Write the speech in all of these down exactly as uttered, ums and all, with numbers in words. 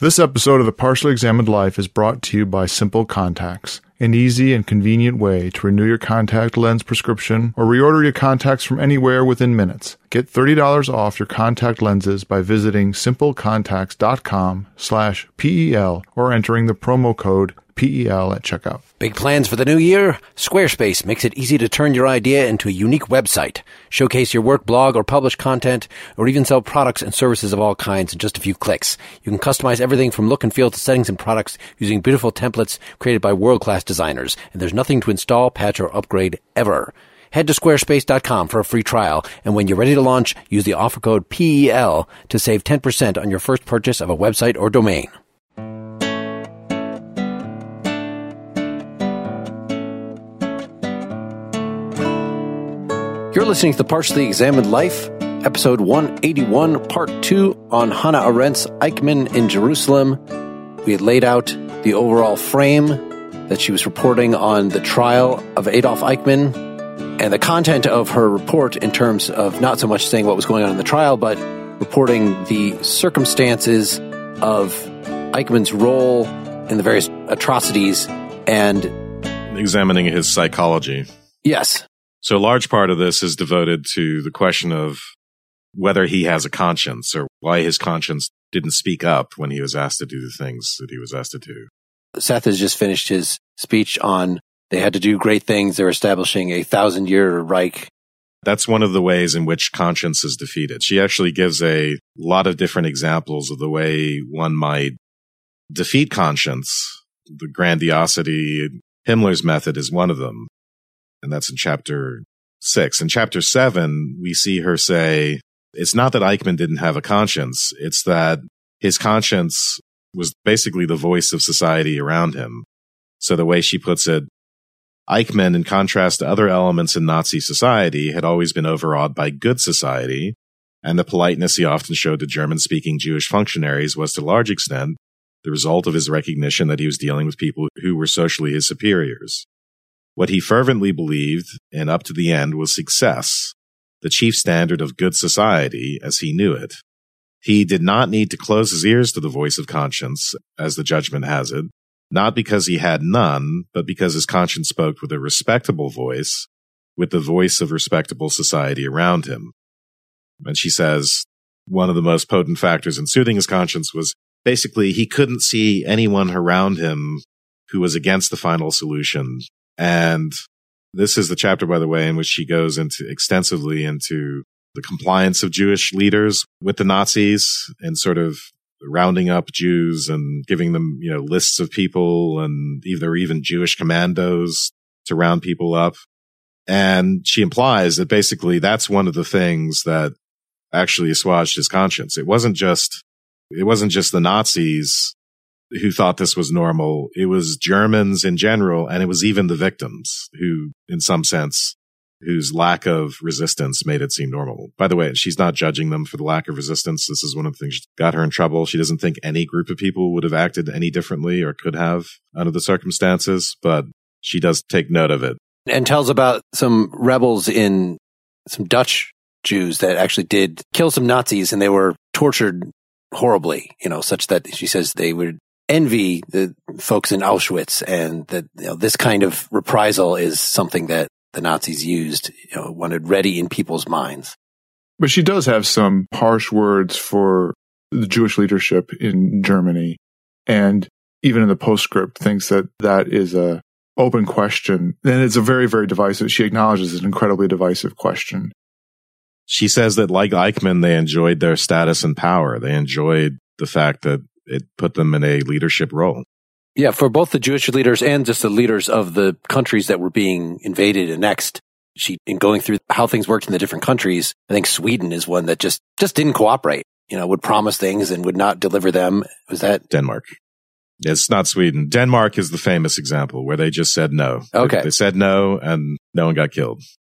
This episode of The Partially Examined Life is brought to you by Simple Contacts, an easy and convenient way to renew your contact lens prescription or reorder your contacts from anywhere within minutes. Get thirty dollars off your contact lenses by visiting simplecontacts.com slash PEL or entering the promo code P E L at checkout. Big plans for the new year? Squarespace makes it easy to turn your idea into a unique website, showcase your work, blog, or publish content, or even sell products and services of all kinds in just a few clicks. You can customize everything from look and feel to settings and products using beautiful templates created by world-class designers, and there's nothing to install, patch, or upgrade ever. Head to squarespace dot com for a free trial, and when you're ready to launch, use the offer code P E L to save ten percent on your first purchase of a website or domain. You're listening to The Partially Examined Life, episode one eighty-one, part two on Hannah Arendt's Eichmann in Jerusalem. We had laid out the overall frame that she was reporting on the trial of Adolf Eichmann and the content of her report in terms of not so much saying what was going on in the trial, but reporting the circumstances of Eichmann's role in the various atrocities and examining his psychology. Yes. So a large part of this is devoted to the question of whether he has a conscience or why his conscience didn't speak up when he was asked to do the things that he was asked to do. Seth has just finished his speech on they had to do great things. They're establishing a thousand-year Reich. That's one of the ways in which conscience is defeated. She actually gives a lot of different examples of the way one might defeat conscience. The grandiosity, Himmler's method is one of them. And that's in chapter six. In chapter seven, we see her say, it's not that Eichmann didn't have a conscience. It's that his conscience was basically the voice of society around him. So the way she puts it, Eichmann, in contrast to other elements in Nazi society, had always been overawed by good society, and the politeness he often showed to German-speaking Jewish functionaries was to a large extent the result of his recognition that he was dealing with people who were socially his superiors. What he fervently believed, and up to the end, was success, the chief standard of good society as he knew it. He did not need to close his ears to the voice of conscience, as the judgment has it, not because he had none, but because his conscience spoke with a respectable voice, with the voice of respectable society around him. And she says one of the most potent factors in soothing his conscience was basically he couldn't see anyone around him who was against the final solution. And this is the chapter, by the way, in which she goes into extensively into the compliance of Jewish leaders with the Nazis and sort of rounding up Jews and giving them, you know, lists of people and either even Jewish commandos to round people up. And she implies that basically that's one of the things that actually assuaged his conscience. It wasn't just, it wasn't just the Nazis who thought this was normal. It was Germans in general, and it was even the victims who, in some sense, whose lack of resistance made it seem normal. By the way, she's not judging them for the lack of resistance. This is one of the things that got her in trouble. She doesn't think any group of people would have acted any differently or could have under the circumstances, but she does take note of it. And tells about some rebels in some Dutch Jews that actually did kill some Nazis, and they were tortured horribly, you know, such that she says they would envy the folks in Auschwitz, and that, you know, this kind of reprisal is something that the Nazis used, you know, wanted ready in people's minds. But she does have some harsh words for the Jewish leadership in Germany, and even in the postscript thinks that that is a open question, and it's a very, very divisive. She acknowledges an incredibly divisive question. She says that, like Eichmann, they enjoyed their status and power. They enjoyed the fact that it put them in a leadership role. Yeah, for both the Jewish leaders and just the leaders of the countries that were being invaded and annexed. She, in going through how things worked in the different countries, I think Sweden is one that just, just didn't cooperate, you know, would promise things and would not deliver them. Was that Denmark? It's not Sweden. Denmark is the famous example where they just said no. Okay. They, they said no and no one got killed.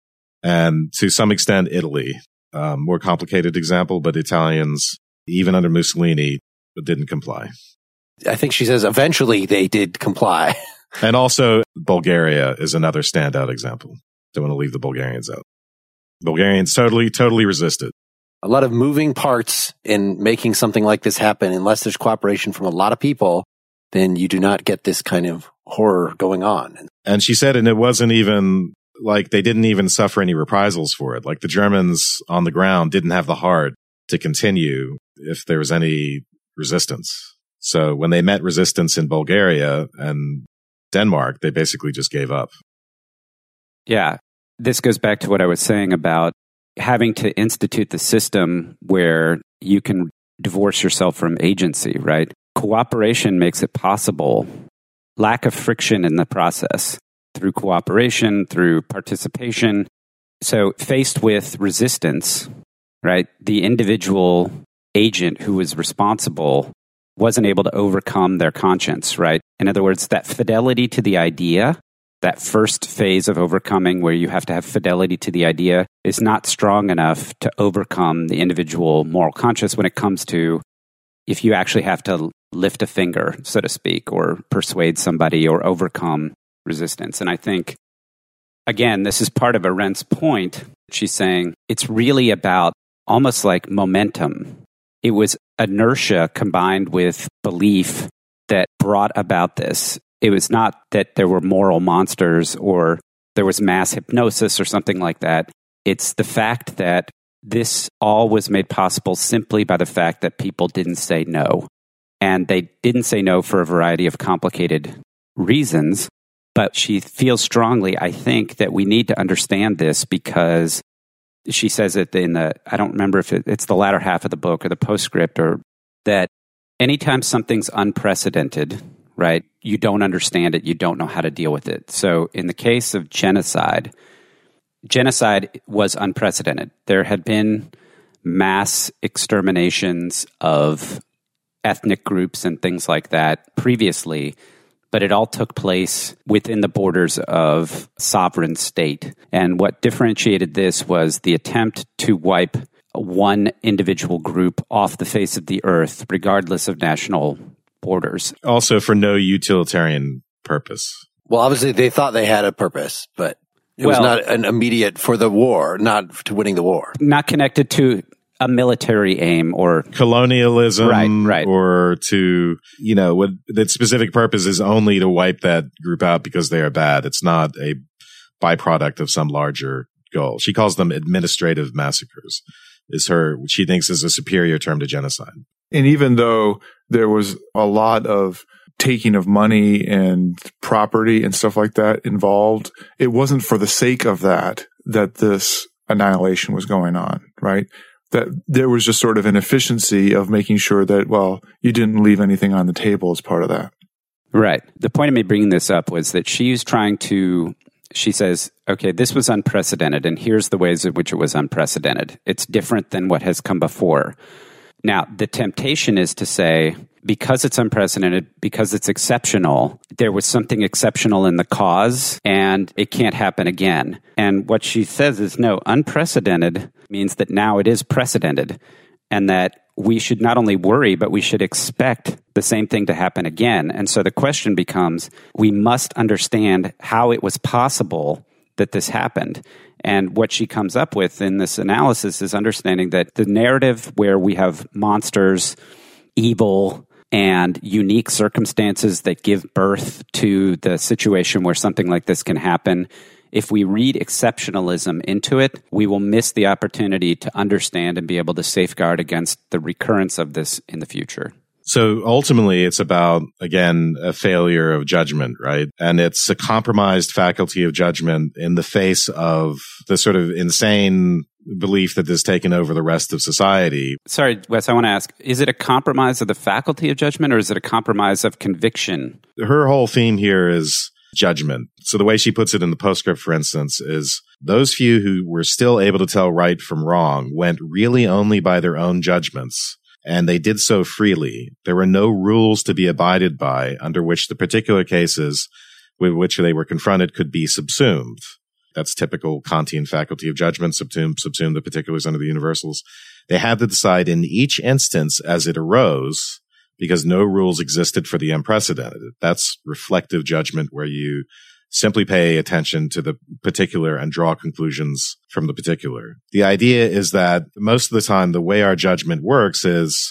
And to some extent, Italy, um, more complicated example, but Italians, even under Mussolini, didn't comply. I think she says eventually they did comply. And also Bulgaria is another standout example. Don't want to leave the Bulgarians out. Bulgarians totally, totally resisted. a lot of moving parts in making something like this happen. Unless there's cooperation from a lot of people, then you do not get this kind of horror going on. And she said, and it wasn't even like they didn't even suffer any reprisals for it. Like the Germans on the ground didn't have the heart to continue if there was any resistance. So when they met resistance in Bulgaria and Denmark, they basically just gave up. Yeah. This goes back to what I was saying about having to institute the system where you can divorce yourself from agency, right? Cooperation makes it possible. Lack of friction in the process through cooperation, through participation. So faced with resistance, right? The individual agent who was responsible wasn't able to overcome their conscience, right? In other words, that fidelity to the idea, that first phase of overcoming where you have to have fidelity to the idea is not strong enough to overcome the individual moral conscience when it comes to if you actually have to lift a finger, so to speak, or persuade somebody or overcome resistance. And I think, again, this is part of Arendt's point. She's saying it's really about almost like momentum. It was inertia combined with belief that brought about this. It was not that there were moral monsters or there was mass hypnosis or something like that. It's the fact that this all was made possible simply by the fact that people didn't say no. And they didn't say no for a variety of complicated reasons. But she feels strongly, I think, that we need to understand this because she says it in the, I don't remember if it, it's the latter half of the book or the postscript, or that anytime something's unprecedented, right, you don't understand it, you don't know how to deal with it. So in the case of genocide, genocide was unprecedented. There had been mass exterminations of ethnic groups and things like that previously, but it all took place within the borders of sovereign state. And what differentiated this was the attempt to wipe one individual group off the face of the earth, regardless of national borders. Also for no utilitarian purpose. Well, obviously they thought they had a purpose, but it well, was not an immediate for the war, not to winning the war. Not connected to a military aim or colonialism, right, right. or to, you know, what the specific purpose is only to wipe that group out because they are bad. It's not a byproduct of some larger goal. She calls them administrative massacres, is her, which she thinks is a superior term to genocide. And even though there was a lot of taking of money and property and stuff like that involved, it wasn't for the sake of that that this annihilation was going on, right? That there was just sort of an efficiency of making sure that, well, you didn't leave anything on the table as part of that. Right. The point of me bringing this up was that she was trying to, she says, okay, this was unprecedented, and here's the ways in which it was unprecedented. It's different than what has come before. Now, the temptation is to say, because it's unprecedented, because it's exceptional, there was something exceptional in the cause, and it can't happen again. And what she says is, no, unprecedented means that now it is precedented, and that we should not only worry, but we should expect the same thing to happen again. And so the question becomes, we must understand how it was possible that this happened. And what she comes up with in this analysis is understanding that the narrative where we have monsters, evil, and unique circumstances that give birth to the situation where something like this can happen, if we read exceptionalism into it, we will miss the opportunity to understand and be able to safeguard against the recurrence of this in the future. So ultimately, it's about, again, a failure of judgment, right? And it's a compromised faculty of judgment in the face of the sort of insane belief that has taken over the rest of society. Sorry, Wes, I want to ask, is it a compromise of the faculty of judgment, or is it a compromise of conviction? Her whole theme here is judgment. So the way she puts it in the postscript, for instance, is those few who were still able to tell right from wrong went really only by their own judgments. And they did so freely. There were no rules to be abided by under which the particular cases with which they were confronted could be subsumed. That's typical Kantian faculty of judgment, subsume, subsume the particulars under the universals. They had to decide in each instance as it arose because no rules existed for the unprecedented. That's reflective judgment where you simply pay attention to the particular and draw conclusions from the particular. The idea is that most of the time, the way our judgment works is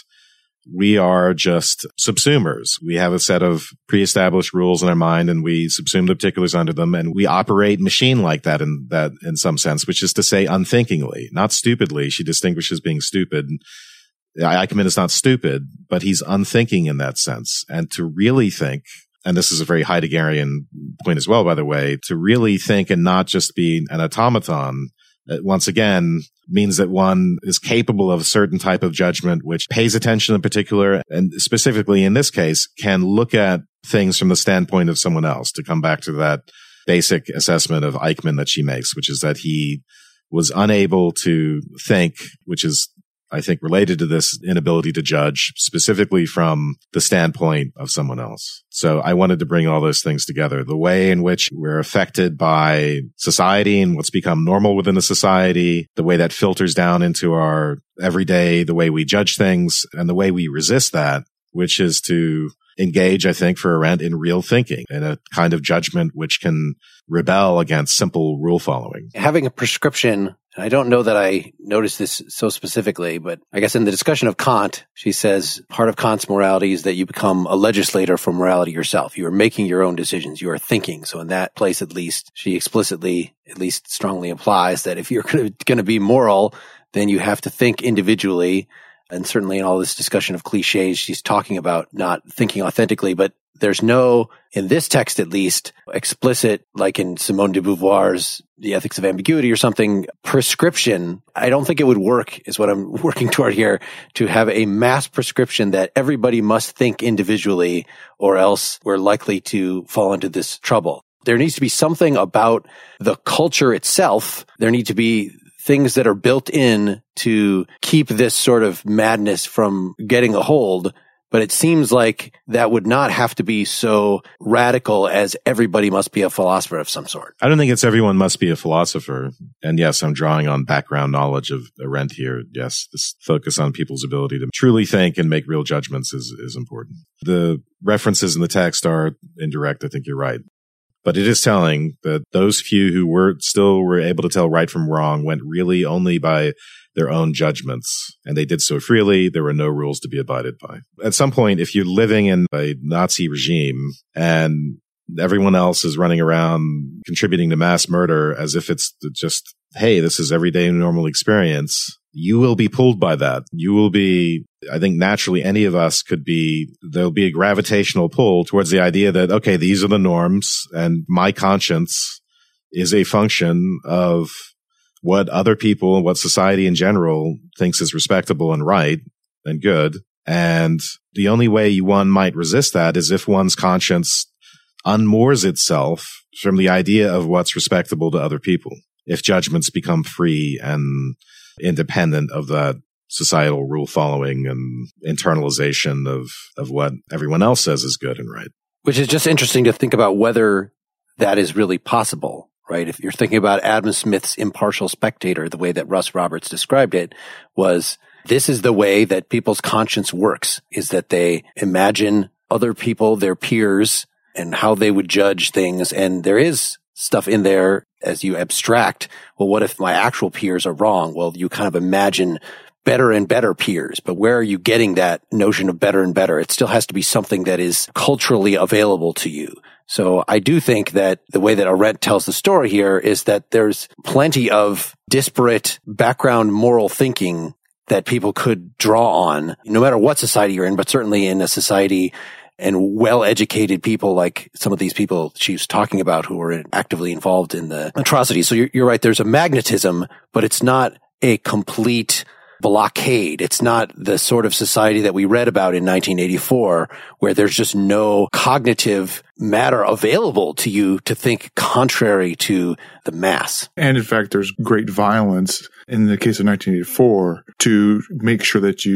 we are just subsumers. We have a set of pre-established rules in our mind and we subsume the particulars under them, and we operate machine like that in that in some sense, which is to say unthinkingly, not stupidly. She distinguishes being stupid. Eichmann is not stupid, but he's unthinking in that sense. And to really think, and this is a very Heideggerian point as well, by the way, to really think and not just be an automaton, once again, means that one is capable of a certain type of judgment, which pays attention in particular, and specifically in this case, can look at things from the standpoint of someone else, to come back to that basic assessment of Eichmann that she makes, which is that he was unable to think, which is, I think, related to this inability to judge, specifically from the standpoint of someone else. So I wanted to bring all those things together. The way in which we're affected by society and what's become normal within the society, the way that filters down into our everyday, the way we judge things, and the way we resist that, which is to engage, I think, for Arendt in real thinking and a kind of judgment which can rebel against simple rule following. Having a prescription, I don't know that I noticed this so specifically, but I guess in the discussion of Kant, she says part of Kant's morality is that you become a legislator for morality yourself. You are making your own decisions. You are thinking. So in that place, at least, she explicitly, at least strongly implies that if you're going to be moral, then you have to think individually. And certainly in all this discussion of cliches, she's talking about not thinking authentically, but there's no, in this text at least, explicit, like in Simone de Beauvoir's The Ethics of Ambiguity or something, prescription. I don't think it would work, is what I'm working toward here, to have a mass prescription that everybody must think individually, or else we're likely to fall into this trouble. There needs to be something about the culture itself. There need to be things that are built in to keep this sort of madness from getting a hold. But it seems like that would not have to be so radical as everybody must be a philosopher of some sort. I don't think it's everyone must be a philosopher. And yes, I'm drawing on background knowledge of Arendt here. Yes, this focus on people's ability to truly think and make real judgments is, is important. The references in the text are indirect. I think you're right. But it is telling that those few who were still were able to tell right from wrong went really only by their own judgments. And they did so freely. There were no rules to be abided by. At some point, if you're living in a Nazi regime and everyone else is running around contributing to mass murder as if it's just, hey, this is everyday normal experience, you will be pulled by that. You will be, I think naturally any of us could be, there'll be a gravitational pull towards the idea that, okay, these are the norms and my conscience is a function of what other people and what society in general thinks is respectable and right and good. And the only way one might resist that is if one's conscience unmoors itself from the idea of what's respectable to other people. If judgments become free and independent of that societal rule following and internalization of, of what everyone else says is good and right. Which is just interesting to think about whether that is really possible, right? If you're thinking about Adam Smith's impartial spectator, the way that Russ Roberts described it was, this is the way that people's conscience works, is that they imagine other people, their peers, and how they would judge things. And there is stuff in there as you abstract. Well, what if my actual peers are wrong? Well, you kind of imagine better and better peers, but where are you getting that notion of better and better? It still has to be something that is culturally available to you. So I do think that the way that Arendt tells the story here is that there's plenty of disparate background moral thinking that people could draw on, no matter what society you're in, but certainly in a society and well-educated people like some of these people she's talking about who are actively involved in the atrocities. So you're, you're right, there's a magnetism, but it's not a complete blockade. It's not the sort of society that we read about in nineteen eighty-four, where there's just no cognitive matter available to you to think contrary to the mass. And in fact, there's great violence in the case of nineteen eighty-four to make sure that you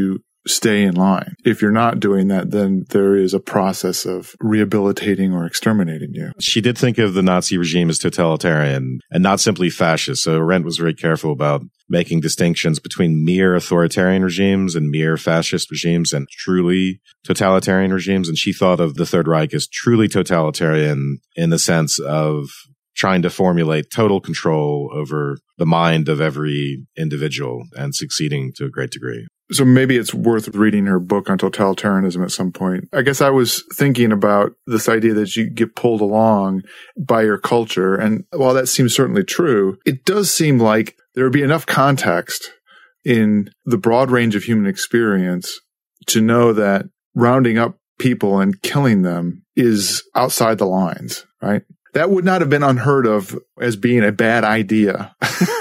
stay in line. If you're not doing that, then there is a process of rehabilitating or exterminating you. She did think of the Nazi regime as totalitarian and not simply fascist. So Arendt was very careful about making distinctions between mere authoritarian regimes and mere fascist regimes and truly totalitarian regimes. And she thought of the Third Reich as truly totalitarian in the sense of trying to formulate total control over the mind of every individual and succeeding to a great degree. So maybe it's worth reading her book on totalitarianism at some point. I guess I was thinking about this idea that you get pulled along by your culture. And while that seems certainly true, it does seem like there would be enough context in the broad range of human experience to know that rounding up people and killing them is outside the lines, right? That would not have been unheard of as being a bad idea.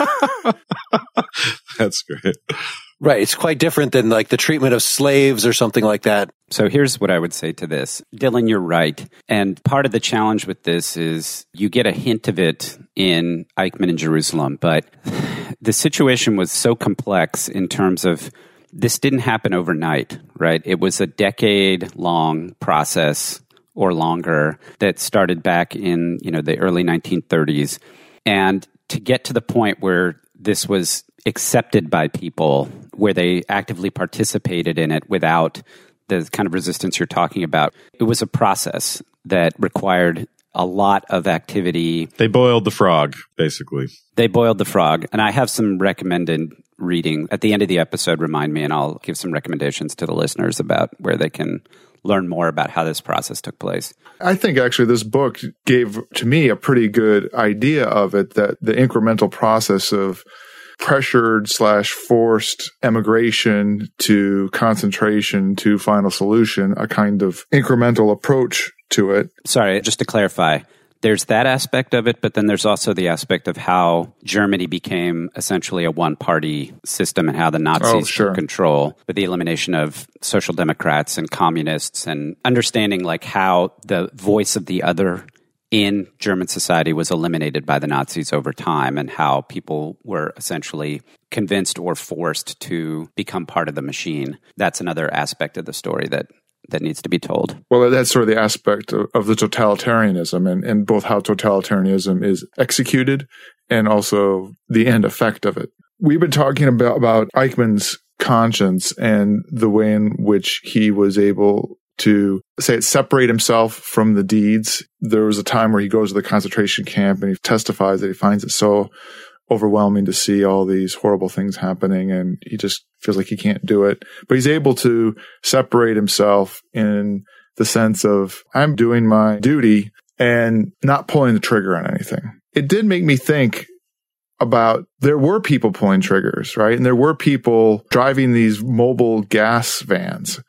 That's great. Right. It's quite different than like the treatment of slaves or something like that. So here's what I would say to this. Dylan, you're right. And part of the challenge with this is you get a hint of it in Eichmann in Jerusalem, but the situation was so complex in terms of this didn't happen overnight, right? It was a decade-long process or longer that started back in, you know, the early nineteen thirties. And to get to the point where this was accepted by people, where they actively participated in it without the kind of resistance you're talking about, it was a process that required a lot of activity. They boiled the frog, basically. They boiled the frog. And I have some recommended reading. At the end of the episode, remind me, and I'll give some recommendations to the listeners about where they can learn more about how this process took place. I think actually this book gave to me a pretty good idea of it, that the incremental process of pressured slash forced emigration to concentration to final solution, a kind of incremental approach to it. Sorry, just to clarify, there's that aspect of it, but then there's also the aspect of how Germany became essentially a one-party system and how the Nazis oh, sure. took control with the elimination of social democrats and communists, and understanding like how the voice of the other in German society was eliminated by the Nazis over time, and how people were essentially convinced or forced to become part of the machine. That's another aspect of the story that that needs to be told. Well, that's sort of the aspect of, of the totalitarianism, and, and both how totalitarianism is executed and also the end effect of it. We've been talking about, about Eichmann's conscience and the way in which he was able to say it, separate himself from the deeds. There was a time where he goes to the concentration camp and he testifies that he finds it so overwhelming to see all these horrible things happening, and he just feels like he can't do it. But he's able to separate himself in the sense of, I'm doing my duty and not pulling the trigger on anything. It did make me think about, there were people pulling triggers, right? And there were people driving these mobile gas vans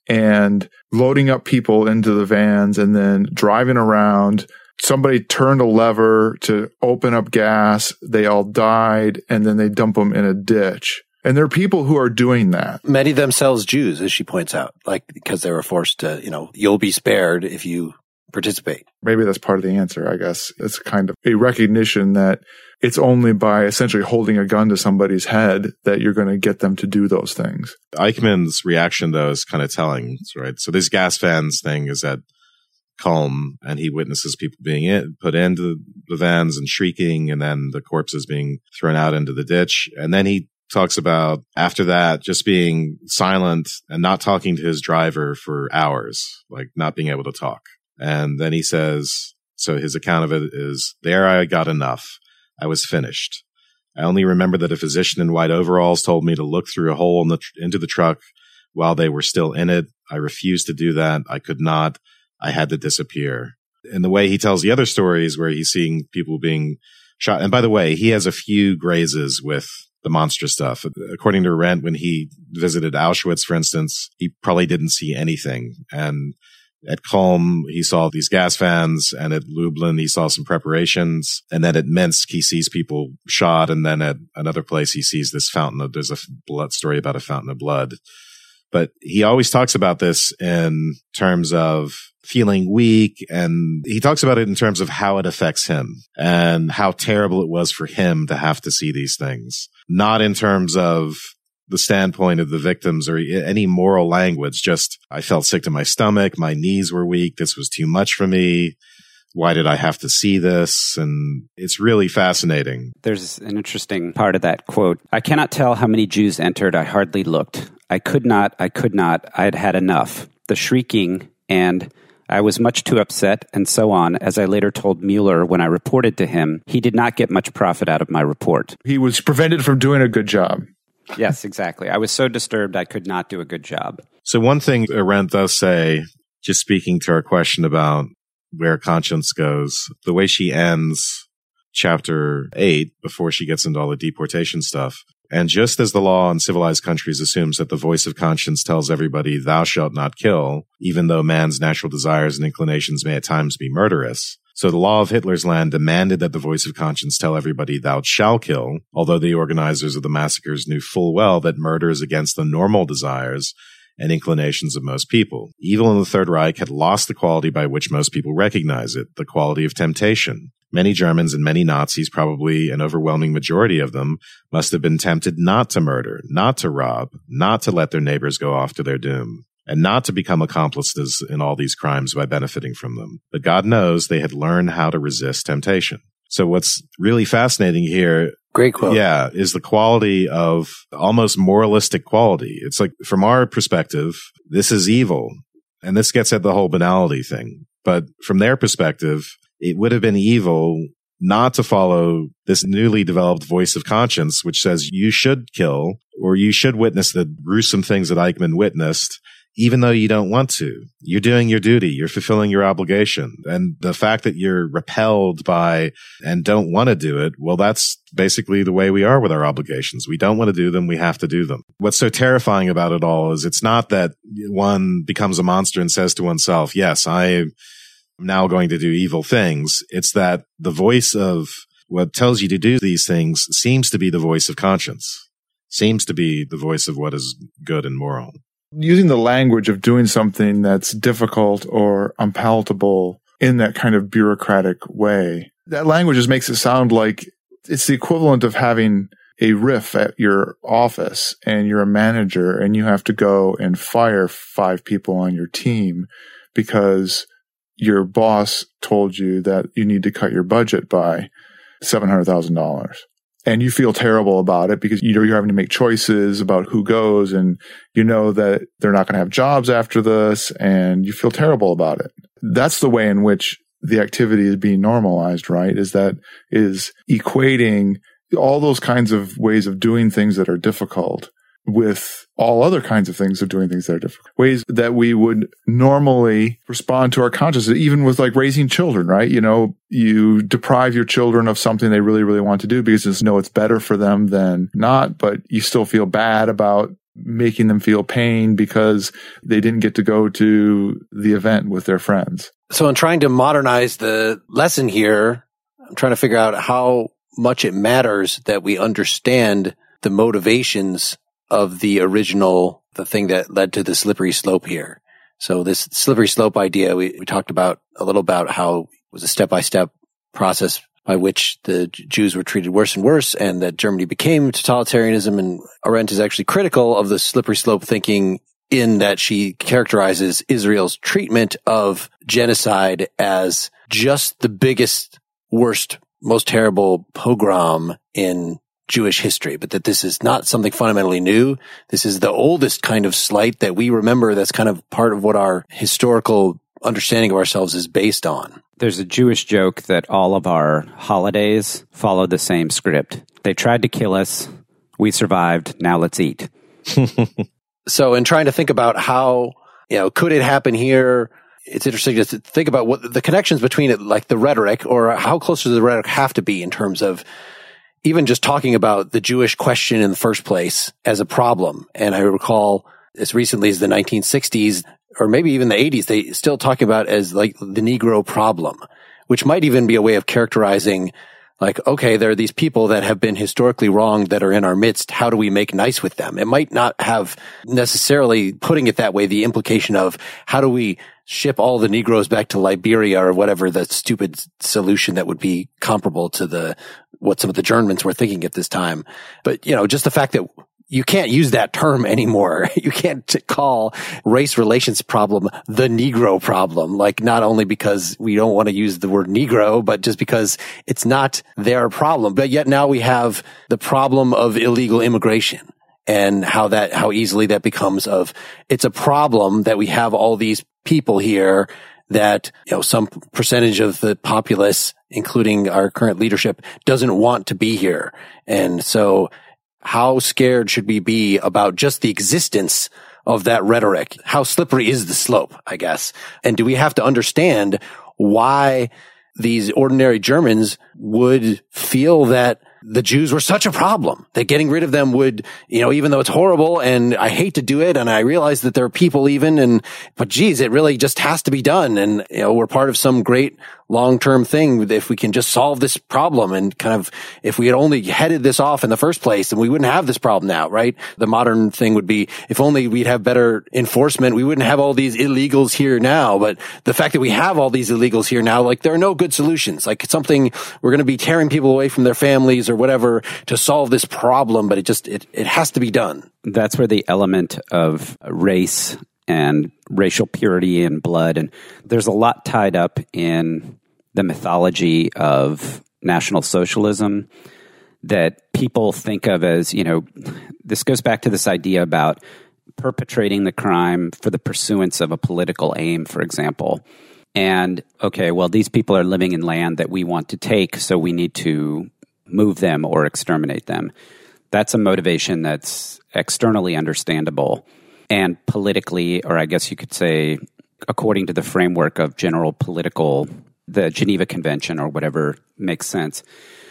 and loading up people into the vans and then driving around. Somebody turned a lever to open up gas. They all died, and then they dump them in a ditch. And there are people who are doing that. Many themselves Jews, as she points out, like because they were forced to, you know, you'll be spared if you participate. Maybe that's part of the answer, I guess. It's kind of a recognition that it's only by essentially holding a gun to somebody's head that you're going to get them to do those things. Eichmann's reaction, though, is kind of telling, right? So this gas vans thing is at Culm, and he witnesses people being in, put into the vans and shrieking, and then the corpses being thrown out into the ditch. And then he talks about, after that, just being silent and not talking to his driver for hours, like not being able to talk. And then he says, so his account of it is, there I got enough. I was finished. I only remember that a physician in white overalls told me to look through a hole in the tr- into the truck while they were still in it. I refused to do that. I could not. I had to disappear. And the way he tells the other stories where he's seeing people being shot. And by the way, he has a few grazes with the monster stuff. According to Arendt, when he visited Auschwitz, for instance, he probably didn't see anything. And at Culm, he saw these gas vans, and at Lublin, he saw some preparations. And then at Minsk, he sees people shot. And then at another place, he sees this fountain of, there's a blood story about a fountain of blood. But he always talks about this in terms of feeling weak, and he talks about it in terms of how it affects him and how terrible it was for him to have to see these things. Not in terms of the standpoint of the victims or any moral language. Just, I felt sick to my stomach. My knees were weak. This was too much for me. Why did I have to see this? And it's really fascinating. There's an interesting part of that quote. I cannot tell how many Jews entered. I hardly looked. I could not. I could not. I had had enough. The shrieking and I was much too upset, and so on. As I later told Mueller when I reported to him, he did not get much profit out of my report. He was prevented from doing a good job. Yes, exactly. I was so disturbed I could not do a good job. So one thing Arendt does say, just speaking to our question about where conscience goes, the way she ends chapter eight, before she gets into all the deportation stuff, and just as the law in civilized countries assumes that the voice of conscience tells everybody, thou shalt not kill, even though man's natural desires and inclinations may at times be murderous. So the law of Hitler's land demanded that the voice of conscience tell everybody, thou shalt kill, although the organizers of the massacres knew full well that murder is against the normal desires and inclinations of most people. Evil in the Third Reich had lost the quality by which most people recognize it, the quality of temptation. Many Germans and many Nazis, probably an overwhelming majority of them, must have been tempted not to murder, not to rob, not to let their neighbors go off to their doom, and not to become accomplices in all these crimes by benefiting from them. But God knows they had learned how to resist temptation. So what's really fascinating here, great quote, yeah, is the quality of almost moralistic quality. It's like, from our perspective, this is evil. And this gets at the whole banality thing. But from their perspective, it would have been evil not to follow this newly developed voice of conscience, which says you should kill or you should witness the gruesome things that Eichmann witnessed, even though you don't want to. You're doing your duty. You're fulfilling your obligation. And the fact that you're repelled by and don't want to do it, well, that's basically the way we are with our obligations. We don't want to do them. We have to do them. What's so terrifying about it all is it's not that one becomes a monster and says to oneself, yes, I I'm now going to do evil things. It's that the voice of what tells you to do these things seems to be the voice of conscience, seems to be the voice of what is good and moral. Using the language of doing something that's difficult or unpalatable in that kind of bureaucratic way, that language just makes it sound like it's the equivalent of having a riff at your office and you're a manager and you have to go and fire five people on your team because your boss told you that you need to cut your budget by seven hundred thousand dollars. And you feel terrible about it because you know you're having to make choices about who goes, and you know that they're not going to have jobs after this, and you feel terrible about it. That's the way in which the activity is being normalized, right? Is that is equating all those kinds of ways of doing things that are difficult with all other kinds of things of doing things that are different. Ways that we would normally respond to our consciousness, even with like raising children, right? You know, you deprive your children of something they really, really want to do because you know it's better for them than not, but you still feel bad about making them feel pain because they didn't get to go to the event with their friends. So in trying to modernize the lesson here, I'm trying to figure out how much it matters that we understand the motivations of the original, the thing that led to the slippery slope here. So this slippery slope idea, we, we talked about a little about how it was a step-by-step process by which the Jews were treated worse and worse, and that Germany became totalitarianism. And Arendt is actually critical of the slippery slope thinking in that she characterizes Israel's treatment of genocide as just the biggest, worst, most terrible pogrom in Jewish history, but that this is not something fundamentally new. This is the oldest kind of slight that we remember. That's kind of part of what our historical understanding of ourselves is based on. There's a Jewish joke that all of our holidays follow the same script. They tried to kill us. We survived. Now let's eat. So in trying to think about how, you know, could it happen here? It's interesting just to think about what the connections between it, like the rhetoric, or how close does the rhetoric have to be in terms of even just talking about the Jewish question in the first place as a problem. And I recall as recently as the nineteen sixties, or maybe even the eighties, they still talking about it as like the Negro problem, which might even be a way of characterizing like, okay, there are these people that have been historically wronged that are in our midst. How do we make nice with them? It might not have necessarily, putting it that way, the implication of how do we ship all the Negroes back to Liberia or whatever the stupid solution that would be comparable to the what some of the Germans were thinking at this time. But, you know, just the fact that you can't use that term anymore. You can't t- call race relations problem the Negro problem. Like, not only because we don't want to use the word Negro, but just because it's not their problem. But yet now we have the problem of illegal immigration and how that, how easily that becomes of, it's a problem that we have all these people here that, you know, some percentage of the populace, including our current leadership, doesn't want to be here. And so how scared should we be about just the existence of that rhetoric? How slippery is the slope, I guess? And do we have to understand why these ordinary Germans would feel that the Jews were such a problem, that getting rid of them would, you know, even though it's horrible and I hate to do it and I realize that there are people even, and, but geez, it really just has to be done. And, you know, we're part of some great long-term thing. If we can just solve this problem and kind of, if we had only headed this off in the first place, then we wouldn't have this problem now, right? The modern thing would be, if only we'd have better enforcement, we wouldn't have all these illegals here now. But the fact that we have all these illegals here now, like, there are no good solutions. Like, it's something, we're going to be tearing people away from their families or whatever to solve this problem, but it just, it, it has to be done. That's where the element of race and racial purity and blood, and there's a lot tied up in the mythology of National Socialism that people think of as, you know, this goes back to this idea about perpetrating the crime for the pursuance of a political aim, for example. And, okay, well, these people are living in land that we want to take, so we need to move them or exterminate them. That's a motivation that's externally understandable. And politically, or I guess you could say, according to the framework of general political, the Geneva Convention or whatever makes sense.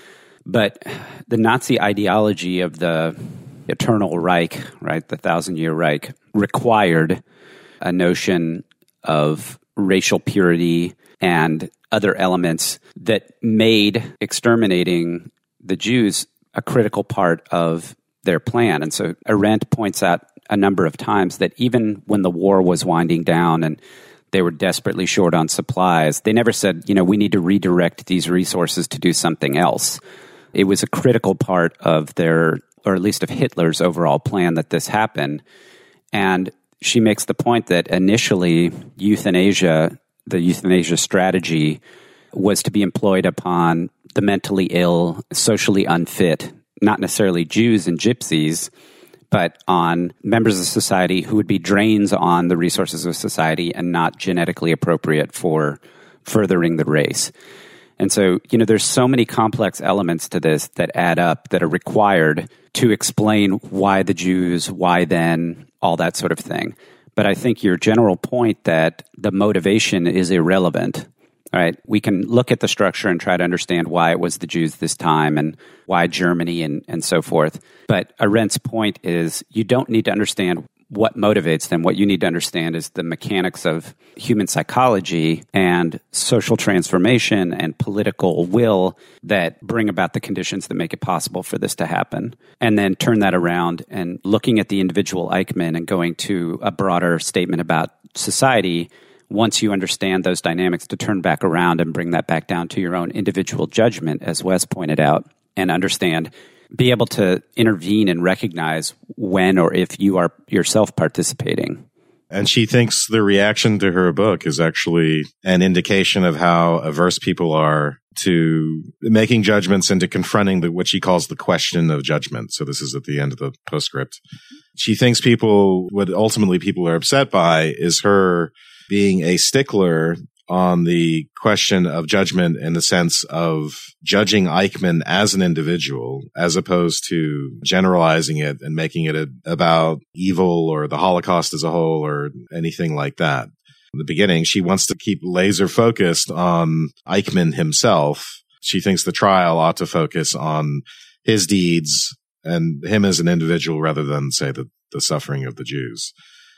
But the Nazi ideology of the Eternal Reich, right, the Thousand-Year Reich, required a notion of racial purity and other elements that made exterminating the Jews a critical part of their plan. And so Arendt points out a number of times that even when the war was winding down and they were desperately short on supplies, they never said, you know, we need to redirect these resources to do something else. It was a critical part of their, or at least of Hitler's overall plan, that this happened. And she makes the point that initially euthanasia, the euthanasia strategy, was to be employed upon the mentally ill, socially unfit, not necessarily Jews and gypsies, but on members of society who would be drains on the resources of society and not genetically appropriate for furthering the race. And so, you know, there's so many complex elements to this that add up that are required to explain why the Jews, why then, all that sort of thing. But I think your general point that the motivation is irrelevant, right? We can look at the structure and try to understand why it was the Jews this time and why Germany and, and so forth. But Arendt's point is you don't need to understand what motivates them. What you need to understand is the mechanics of human psychology and social transformation and political will that bring about the conditions that make it possible for this to happen. And then turn that around and looking at the individual Eichmann and going to a broader statement about society. Once you understand those dynamics, to turn back around and bring that back down to your own individual judgment, as Wes pointed out, and understand, be able to intervene and recognize when or if you are yourself participating. And she thinks the reaction to her book is actually an indication of how averse people are to making judgments and to confronting the, what she calls the question of judgment. So this is at the end of the postscript. She thinks people, what ultimately people are upset by is her being a stickler on the question of judgment in the sense of judging Eichmann as an individual, as opposed to generalizing it and making it a, about evil or the Holocaust as a whole or anything like that. In the beginning, she wants to keep laser focused on Eichmann himself. She thinks the trial ought to focus on his deeds and him as an individual rather than, say, the, the suffering of the Jews.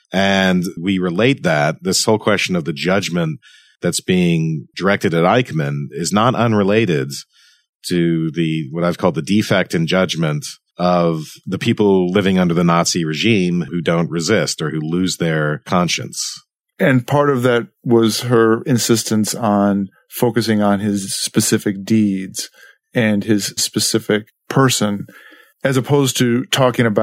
And we relate that, this whole question of the judgment that's being directed at Eichmann is not unrelated to the, what I've called the defect in judgment of the people living under the Nazi regime who don't resist or who lose their conscience. And part of that was her insistence on focusing on his specific deeds and his specific person, as opposed to talking about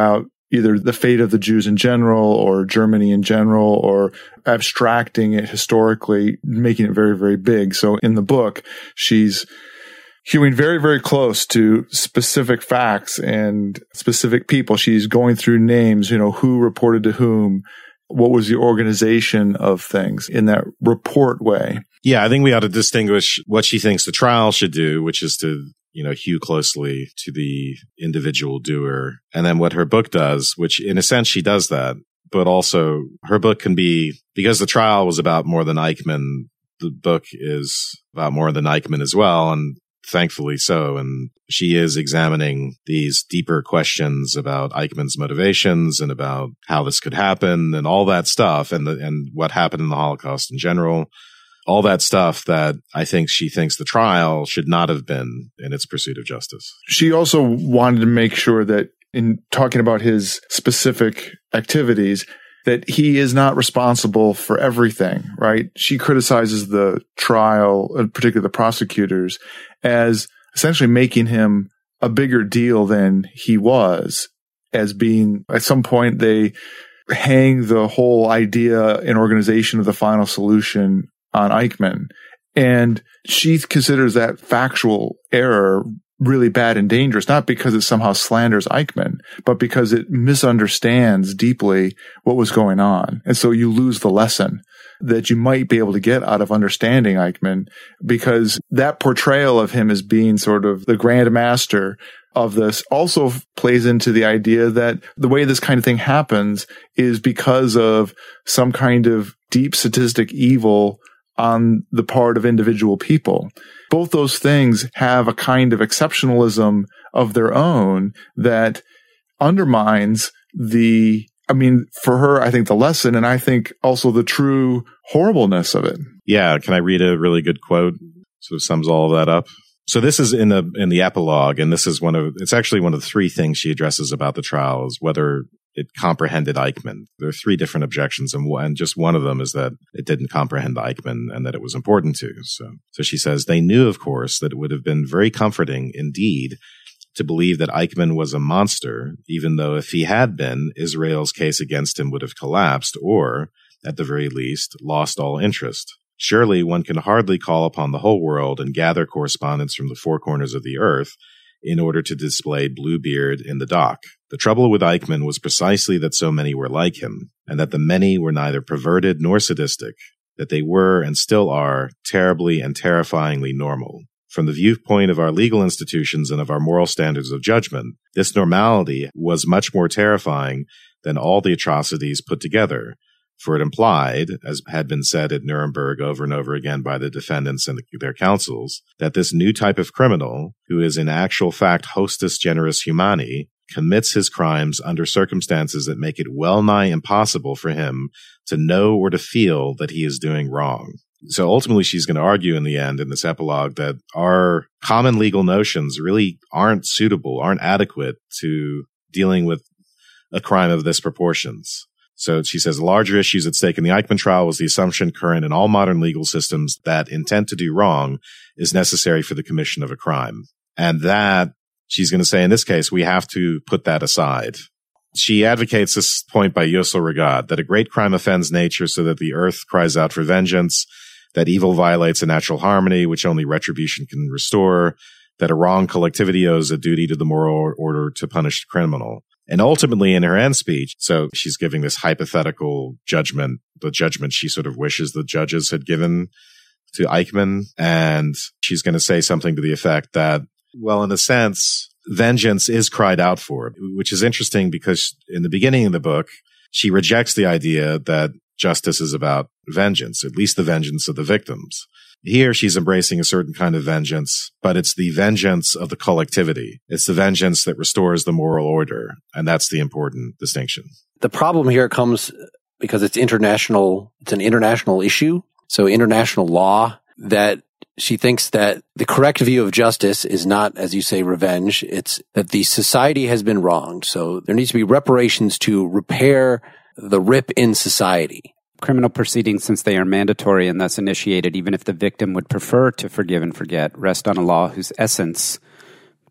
either the fate of the Jews in general or Germany in general, or abstracting it historically, making it very, very big. So in the book, she's hewing very, very close to specific facts and specific people. She's going through names, you know, who reported to whom, what was the organization of things in that report way. Yeah, I think we ought to distinguish what she thinks the trial should do, which is to, you know, hew closely to the individual doer, and then what her book does, which in a sense she does that, but also her book can be, because the trial was about more than Eichmann, the book is about more than Eichmann as well, and thankfully so. And she is examining these deeper questions about Eichmann's motivations and about how this could happen and all that stuff, and the, and what happened in the Holocaust in general. All that stuff that I think she thinks the trial should not have been in its pursuit of justice. She also wanted to make sure that in talking about his specific activities, that he is not responsible for everything, right? She criticizes the trial, in particular the prosecutors, as essentially making him a bigger deal than he was, as being, at some point, they hang the whole idea and organization of the final solution on Eichmann. And she considers that factual error really bad and dangerous, not because it somehow slanders Eichmann, but because it misunderstands deeply what was going on. And so you lose the lesson that you might be able to get out of understanding Eichmann, because that portrayal of him as being sort of the grand master of this also plays into the idea that the way this kind of thing happens is because of some kind of deep sadistic evil on the part of individual people. Both those things have a kind of exceptionalism of their own that undermines the, I mean, for her, I think the lesson, and I think also the true horribleness of it. Yeah. Can I read a really good quote? Sort of sums all of that up. So this is in the, in the epilogue, and this is one of, it's actually one of the three things she addresses about the trial, is whether it comprehended Eichmann. There are three different objections, and, one, and just one of them is that it didn't comprehend Eichmann and that it was important to. So, so she says, they knew, of course, that it would have been very comforting indeed to believe that Eichmann was a monster, even though if he had been, Israel's case against him would have collapsed or, at the very least, lost all interest. Surely one can hardly call upon the whole world and gather correspondence from the four corners of the earth in order to display Bluebeard in the dock. The trouble with Eichmann was precisely that so many were like him, and that the many were neither perverted nor sadistic, that they were and still are terribly and terrifyingly normal. From the viewpoint of our legal institutions and of our moral standards of judgment, this normality was much more terrifying than all the atrocities put together, for it implied, as had been said at Nuremberg over and over again by the defendants and their counsels, that this new type of criminal, who is in actual fact hostis generis humani, commits his crimes under circumstances that make it well nigh impossible for him to know or to feel that he is doing wrong. So ultimately, she's going to argue in the end, in this epilogue, that our common legal notions really aren't suitable, aren't adequate to dealing with a crime of this proportions. So she says, larger issues at stake in the Eichmann trial was the assumption current in all modern legal systems that intent to do wrong is necessary for the commission of a crime. And that, she's going to say, in this case, we have to put that aside. She advocates this point by Yossel Regard, that a great crime offends nature so that the earth cries out for vengeance, that evil violates a natural harmony which only retribution can restore, that a wrong collectivity owes a duty to the moral order to punish the criminal. And ultimately, in her end speech, so she's giving this hypothetical judgment, the judgment she sort of wishes the judges had given to Eichmann. And she's going to say something to the effect that, well, in a sense, vengeance is cried out for, which is interesting because in the beginning of the book, she rejects the idea that justice is about vengeance, at least the vengeance of the victims. Here, she's embracing a certain kind of vengeance, but it's the vengeance of the collectivity. It's the vengeance that restores the moral order. And that's the important distinction. The problem here comes because it's international, it's an international issue. So international law, that she thinks that the correct view of justice is not, as you say, revenge. It's that the society has been wronged. So there needs to be reparations to repair the rip in society. Criminal proceedings, since they are mandatory and thus initiated, even if the victim would prefer to forgive and forget, rest on a law whose essence,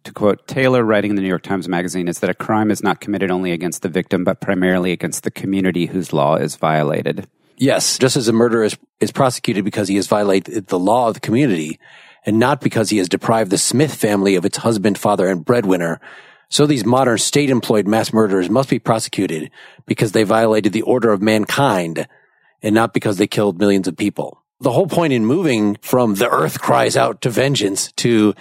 To quote Taylor, writing in the New York Times Magazine, is that a crime is not committed only against the victim, but primarily against the community whose law is violated. Yes, just as a murderer is, is prosecuted because he has violated the law of the community and not because he has deprived the Smith family of its husband, father, and breadwinner, so these modern state-employed mass murderers must be prosecuted because they violated the order of mankind and not because they killed millions of people. The whole point in moving from the earth cries out to vengeance to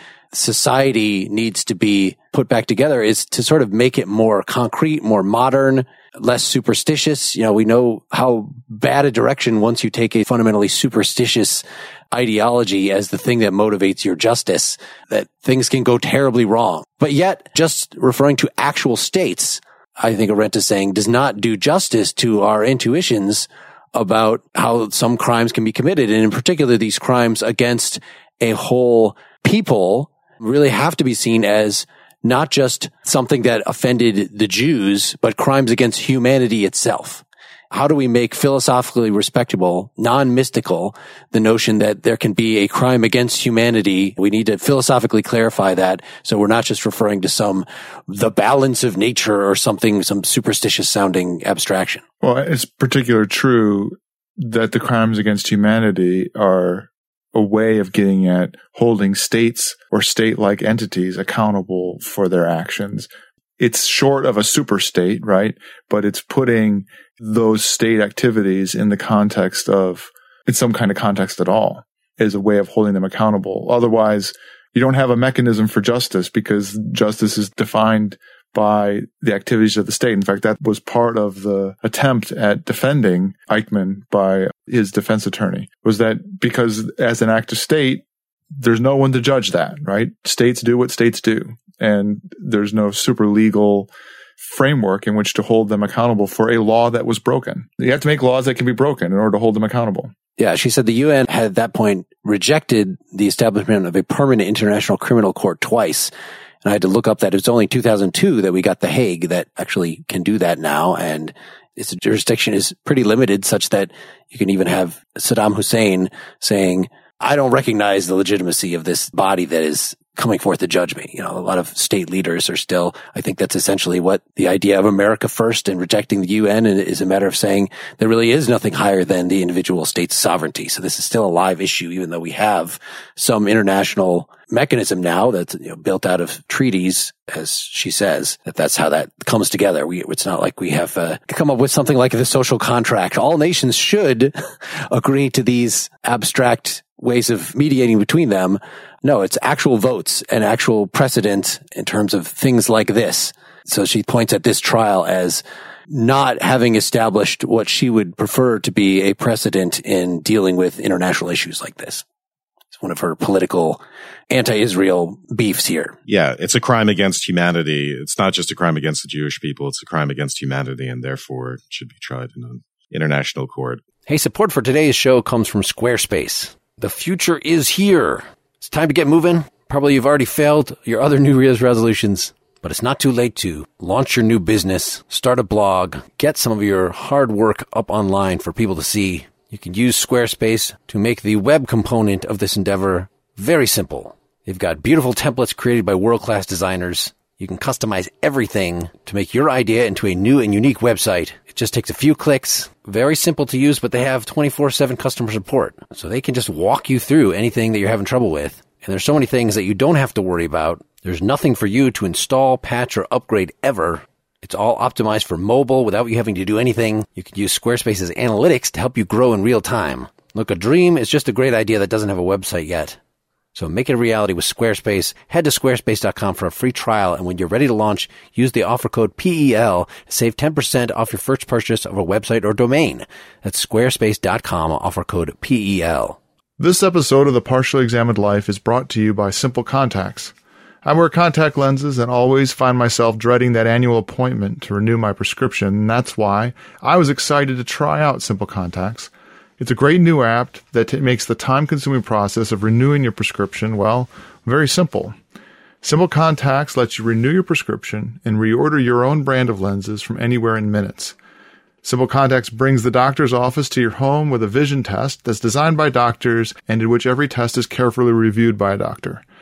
society needs to be put back together is to sort of make it more concrete, more modern, less superstitious. You know, we know how bad a direction once you take a fundamentally superstitious ideology as the thing that motivates your justice, that things can go terribly wrong. But yet, just referring to actual states, I think Arendt is saying, does not do justice to our intuitions about how some crimes can be committed. And in particular, these crimes against a whole people really have to be seen as not just something that offended the Jews, but crimes against humanity itself. How do we make philosophically respectable, non-mystical, the notion that there can be a crime against humanity? We need to philosophically clarify that so we're not just referring to some, the balance of nature or something, some superstitious sounding abstraction. Well, it's particularly true that the crimes against humanity are a way of getting at holding states or state-like entities accountable for their actions. It's short of a super state, right? But it's putting those state activities in the context of, in some kind of context at all, as a way of holding them accountable. Otherwise, you don't have a mechanism for justice because justice is defined by the activities of the state. In fact, that was part of the attempt at defending Eichmann by his defense attorney, was that because as an act of state, there's no one to judge that, right? States do what states do. And there's no super legal framework in which to hold them accountable for a law that was broken. You have to make laws that can be broken in order to hold them accountable. Yeah, she said the U N had at that point rejected the establishment of a permanent international criminal court twice. And I had to look up that it was only two thousand two that we got The Hague that actually can do that now. And its jurisdiction is pretty limited such that you can even have Saddam Hussein saying, I don't recognize the legitimacy of this body that is coming forth to judge me. You know, a lot of state leaders are still, I think that's essentially what the idea of America first and rejecting the U N is a matter of saying there really is nothing higher than the individual state's sovereignty. So this is still a live issue, even though we have some international mechanism now that's, you know, built out of treaties, as she says, that that's how that comes together. We, it's not like we have uh, come up with something like the social contract. All nations should agree to these abstract ways of mediating between them. No, it's actual votes and actual precedent in terms of things like this. So she points at this trial as not having established what she would prefer to be a precedent in dealing with international issues like this. It's one of her political anti-Israel beefs here. Yeah, it's a crime against humanity. It's not just a crime against the Jewish people. It's a crime against humanity and therefore it should be tried in an international court. Hey, support for today's show comes from Squarespace. The future is here. It's time to get moving. Probably you've already failed your other New Year's resolutions, but it's not too late to launch your new business, start a blog, get some of your hard work up online for people to see. You can use Squarespace to make the web component of this endeavor very simple. They've got beautiful templates created by world-class designers. You can customize everything to make your idea into a new and unique website. It just takes a few clicks. Very simple to use, but they have twenty-four seven customer support. So they can just walk you through anything that you're having trouble with. And there's so many things that you don't have to worry about. There's nothing for you to install, patch, or upgrade ever. It's all optimized for mobile without you having to do anything. You can use Squarespace's analytics to help you grow in real time. Look, a dream is just a great idea that doesn't have a website yet. So make it a reality with Squarespace. Head to squarespace dot com for a free trial, and when you're ready to launch, use the offer code P E L to save ten percent off your first purchase of a website or domain. That's squarespace dot com, offer code P E L. This episode of The Partially Examined Life is brought to you by Simple Contacts. I wear contact lenses and always find myself dreading that annual appointment to renew my prescription, and that's why I was excited to try out Simple Contacts. It's a great new app that t- makes the time-consuming process of renewing your prescription, well, very simple. Simple Contacts lets you renew your prescription and reorder your own brand of lenses from anywhere in minutes. Simple Contacts brings the doctor's office to your home with a vision test that's designed by doctors and in which every test is carefully reviewed by a doctor.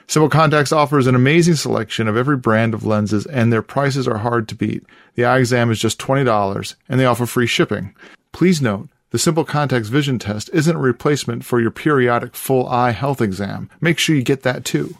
Simple Contacts offers an amazing selection of every brand of lenses, and their prices are hard to beat. The eye exam is just twenty dollars, and they offer free shipping. Please note, the Simple Contacts vision test isn't a replacement for your periodic full eye health exam. Make sure you get that too.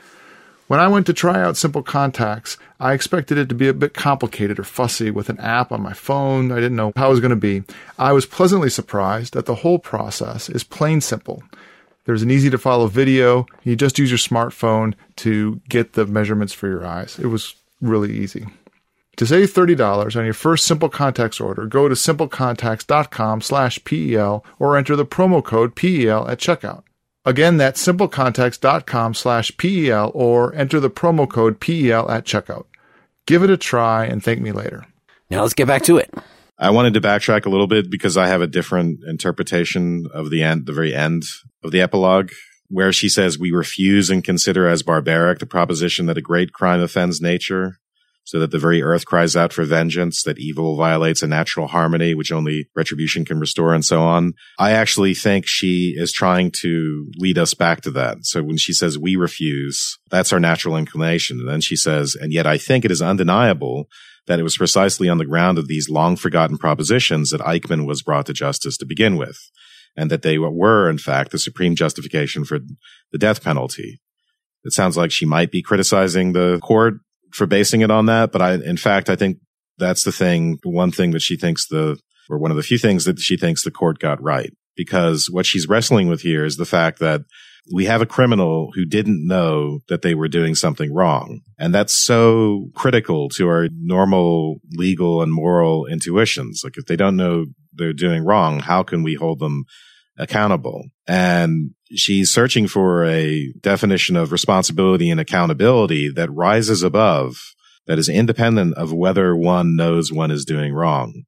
When I went to try out Simple Contacts, I expected it to be a bit complicated or fussy with an app on my phone. I didn't know how it was going to be. I was pleasantly surprised that the whole process is plain simple. There's an easy-to-follow video. You just use your smartphone to get the measurements for your eyes. It was really easy. To save thirty dollars on your first Simple Contacts order, go to simplecontacts.com slash PEL or enter the promo code P E L at checkout. Again, that's simplecontacts.com slash PEL or enter the promo code P E L at checkout. Give it a try and thank me later. Now let's get back to it. I wanted to backtrack a little bit because I have a different interpretation of the end, the very end of the epilogue, where she says, we refuse and consider as barbaric the proposition that a great crime offends nature, so that the very earth cries out for vengeance, that evil violates a natural harmony, which only retribution can restore, and so on. I actually think she is trying to lead us back to that. So when she says we refuse, that's our natural inclination. And then she says, and yet I think it is undeniable that it was precisely on the ground of these long-forgotten propositions that Eichmann was brought to justice to begin with, and that they were, in fact, the supreme justification for the death penalty. It sounds like she might be criticizing the court for basing it on that, but I, in fact, I think that's the thing, one thing that she thinks the, or one of the few things that she thinks the court got right. Because what she's wrestling with here is the fact that we have a criminal who didn't know that they were doing something wrong. And that's so critical to our normal legal and moral intuitions. Like if they don't know they're doing wrong, how can we hold them accountable? And she's searching for a definition of responsibility and accountability that rises above, that is independent of whether one knows one is doing wrong.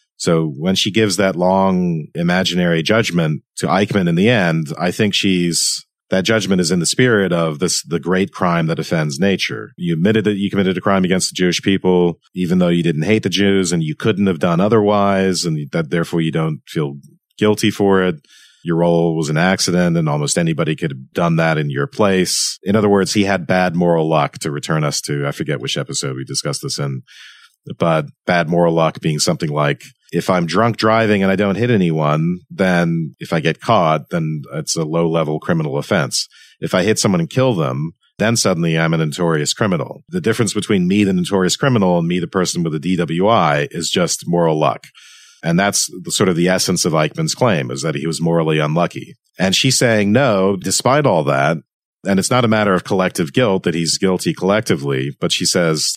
So when she gives that long imaginary judgment to Eichmann in the end, I think she's, that judgment is in the spirit of this, the great crime that offends nature. You admitted that you committed a crime against the Jewish people, even though you didn't hate the Jews and you couldn't have done otherwise, and that therefore you don't feel guilty for it. Your role was an accident and almost anybody could have done that in your place. In other words, he had bad moral luck, to return us to, I forget which episode we discussed this in, but bad moral luck being something like, if I'm drunk driving and I don't hit anyone, then if I get caught, then it's a low level criminal offense. If I hit someone and kill them, then suddenly I'm a notorious criminal. The difference between me, the notorious criminal, and me, the person with a D W I, is just moral luck. And that's the, sort of the essence of Eichmann's claim, is that he was morally unlucky. And she's saying, no, despite all that, and it's not a matter of collective guilt that he's guilty collectively, but she says,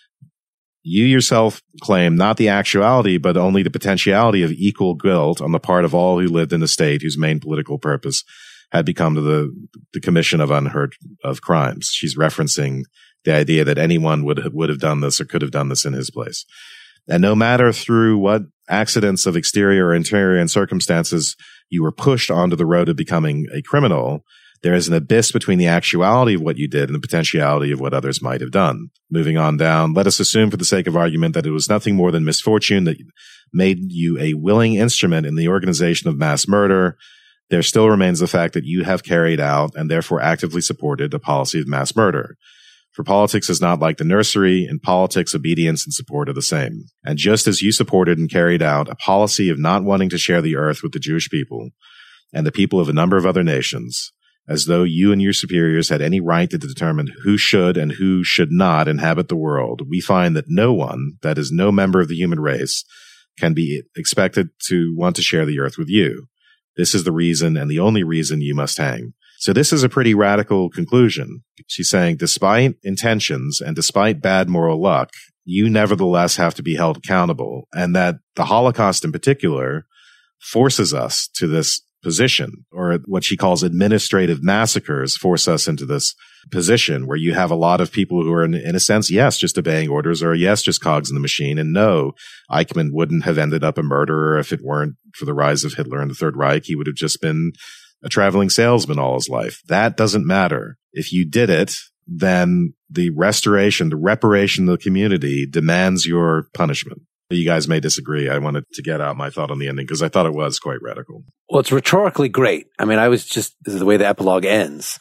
you yourself claim not the actuality, but only the potentiality of equal guilt on the part of all who lived in the state whose main political purpose had become the, the commission of unheard of crimes. She's referencing the idea that anyone would, would have done this or could have done this in his place. And no matter through what accidents of exterior or interior circumstances you were pushed onto the road of becoming a criminal, there is an abyss between the actuality of what you did and the potentiality of what others might have done. Moving on down, let us assume for the sake of argument that it was nothing more than misfortune that made you a willing instrument in the organization of mass murder. There still remains the fact that you have carried out and therefore actively supported a policy of mass murder. For politics is not like the nursery. In politics, obedience and support are the same. And just as you supported and carried out a policy of not wanting to share the earth with the Jewish people and the people of a number of other nations, as though you and your superiors had any right to determine who should and who should not inhabit the world, we find that no one, that is no member of the human race, can be expected to want to share the earth with you. This is the reason and the only reason you must hang. So this is a pretty radical conclusion. She's saying, despite intentions and despite bad moral luck, you nevertheless have to be held accountable, and that the Holocaust in particular forces us to this position, or what she calls administrative massacres force us into this position where you have a lot of people who are in, in a sense, yes, just obeying orders, or yes, just cogs in the machine. And no, Eichmann wouldn't have ended up a murderer if it weren't for the rise of Hitler and the Third Reich. He would have just been a traveling salesman all his life. That doesn't matter. If you did it, then the restoration, the reparation of the community demands your punishment. You guys may disagree. I wanted to get out my thought on the ending because I thought it was quite radical. Well, it's rhetorically great. I mean, I was just, this is the way the epilogue ends.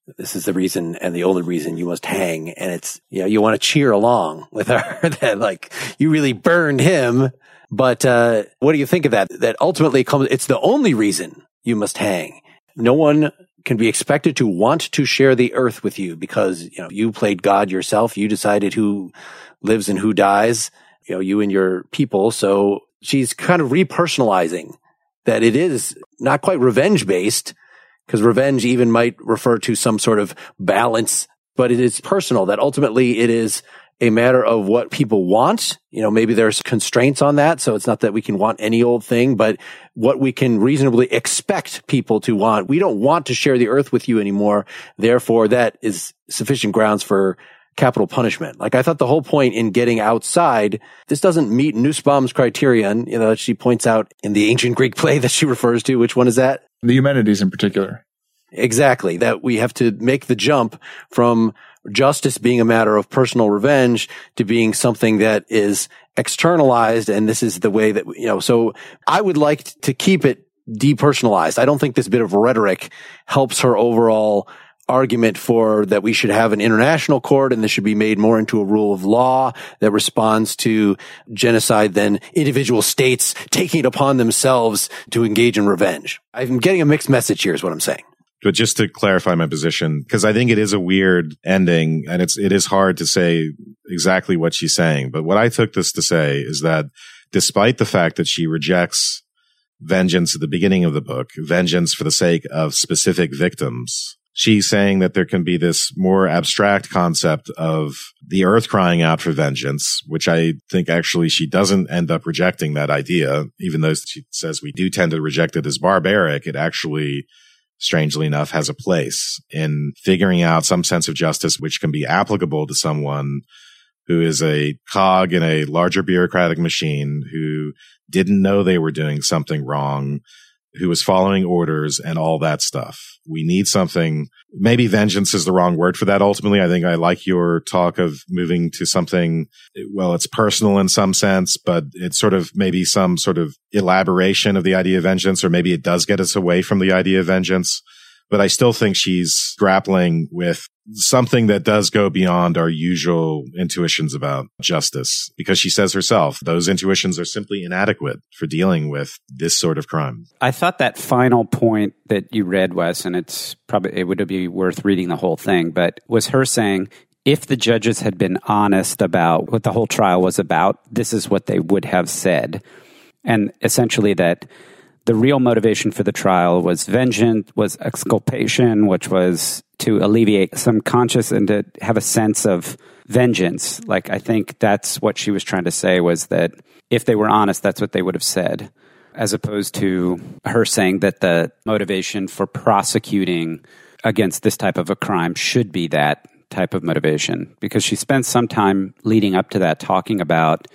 this is the reason and the only reason you must hang. And it's, you know, you want to cheer along with her that like you really burned him. But, uh, what do you think of that? That ultimately comes, it's the only reason you must hang. No one can be expected to want to share the earth with you because, you know, you played God yourself. You decided who lives and who dies, you know, you and your people. So she's kind of repersonalizing that it is not quite revenge based, because revenge even might refer to some sort of balance, but it is personal, that ultimately it is a matter of what people want. You know, maybe there's constraints on that. So it's not that we can want any old thing, but what we can reasonably expect people to want. We don't want to share the earth with you anymore. Therefore, that is sufficient grounds for capital punishment. Like I thought the whole point in getting outside, this doesn't meet Nussbaum's criterion, you know, that she points out in the ancient Greek play that she refers to. Which one is that? The Eumenides in particular. Exactly. That we have to make the jump from justice being a matter of personal revenge to being something that is externalized. And this is the way that, you know, so I would like to keep it depersonalized. I don't think this bit of rhetoric helps her overall argument for that we should have an international court and this should be made more into a rule of law that responds to genocide than individual states taking it upon themselves to engage in revenge. I'm getting a mixed message here is what I'm saying. But just to clarify my position, because I think it is a weird ending and it's, it is hard to say exactly what she's saying. But what I took this to say is that despite the fact that she rejects vengeance at the beginning of the book, vengeance for the sake of specific victims, she's saying that there can be this more abstract concept of the earth crying out for vengeance, which I think actually she doesn't end up rejecting that idea, even though she says we do tend to reject it as barbaric. It actually, strangely enough, has a place in figuring out some sense of justice which can be applicable to someone who is a cog in a larger bureaucratic machine, who didn't know they were doing something wrong, who was following orders and all that stuff. We need something. Maybe vengeance is the wrong word for that. Ultimately, I think I like your talk of moving to something, well, it's personal in some sense, but it's sort of maybe some sort of elaboration of the idea of vengeance, or maybe it does get us away from the idea of vengeance. But I still think she's grappling with something that does go beyond our usual intuitions about justice, because she says herself, those intuitions are simply inadequate for dealing with this sort of crime. I thought that final point that you read, Wes, and it's probably, it would be worth reading the whole thing, but was her saying, if the judges had been honest about what the whole trial was about, this is what they would have said. And essentially that the real motivation for the trial was vengeance, was exculpation, which was to alleviate some conscience and to have a sense of vengeance. Like, I think that's what she was trying to say, was that if they were honest, that's what they would have said, as opposed to her saying that the motivation for prosecuting against this type of a crime should be that type of motivation. Because she spent some time leading up to that talking about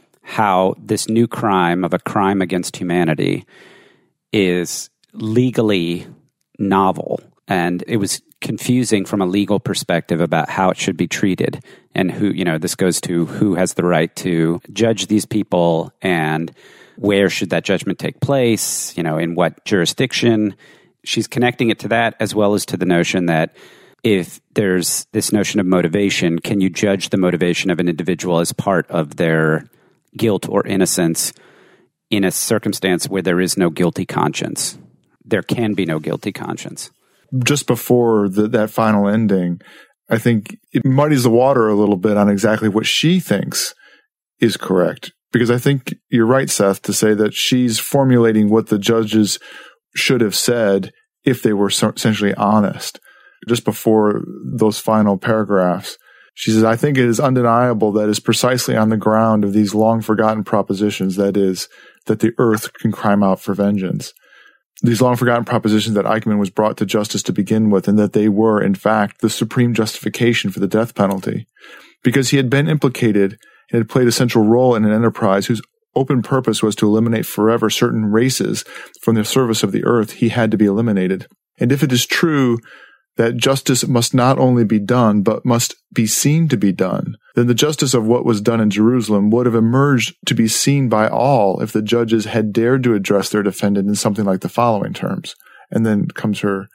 how this new crime of a crime against humanity is legally novel, and it was confusing from a legal perspective about how it should be treated, and who, you know, this goes to who has the right to judge these people and where should that judgment take place, you know, in what jurisdiction. She's connecting it to that, as well as to the notion that if there's this notion of motivation, can you judge the motivation of an individual as part of their guilt or innocence in a circumstance where there is no guilty conscience? There can be no guilty conscience. Just before the, that final ending, I think it muddies the water a little bit on exactly what she thinks is correct. Because I think you're right, Seth, to say that she's formulating what the judges should have said if they were essentially honest. Just before those final paragraphs, she says, I think it is undeniable that it's precisely on the ground of these long-forgotten propositions, that is, that the earth can cry out for vengeance. These long-forgotten propositions that Eichmann was brought to justice to begin with, and that they were, in fact, the supreme justification for the death penalty. Because he had been implicated and had played a central role in an enterprise whose open purpose was to eliminate forever certain races from the surface of the earth, he had to be eliminated. And if it is true that justice must not only be done, but must be seen to be done, then the justice of what was done in Jerusalem would have emerged to be seen by all if the judges had dared to address their defendant in something like the following terms. And then comes her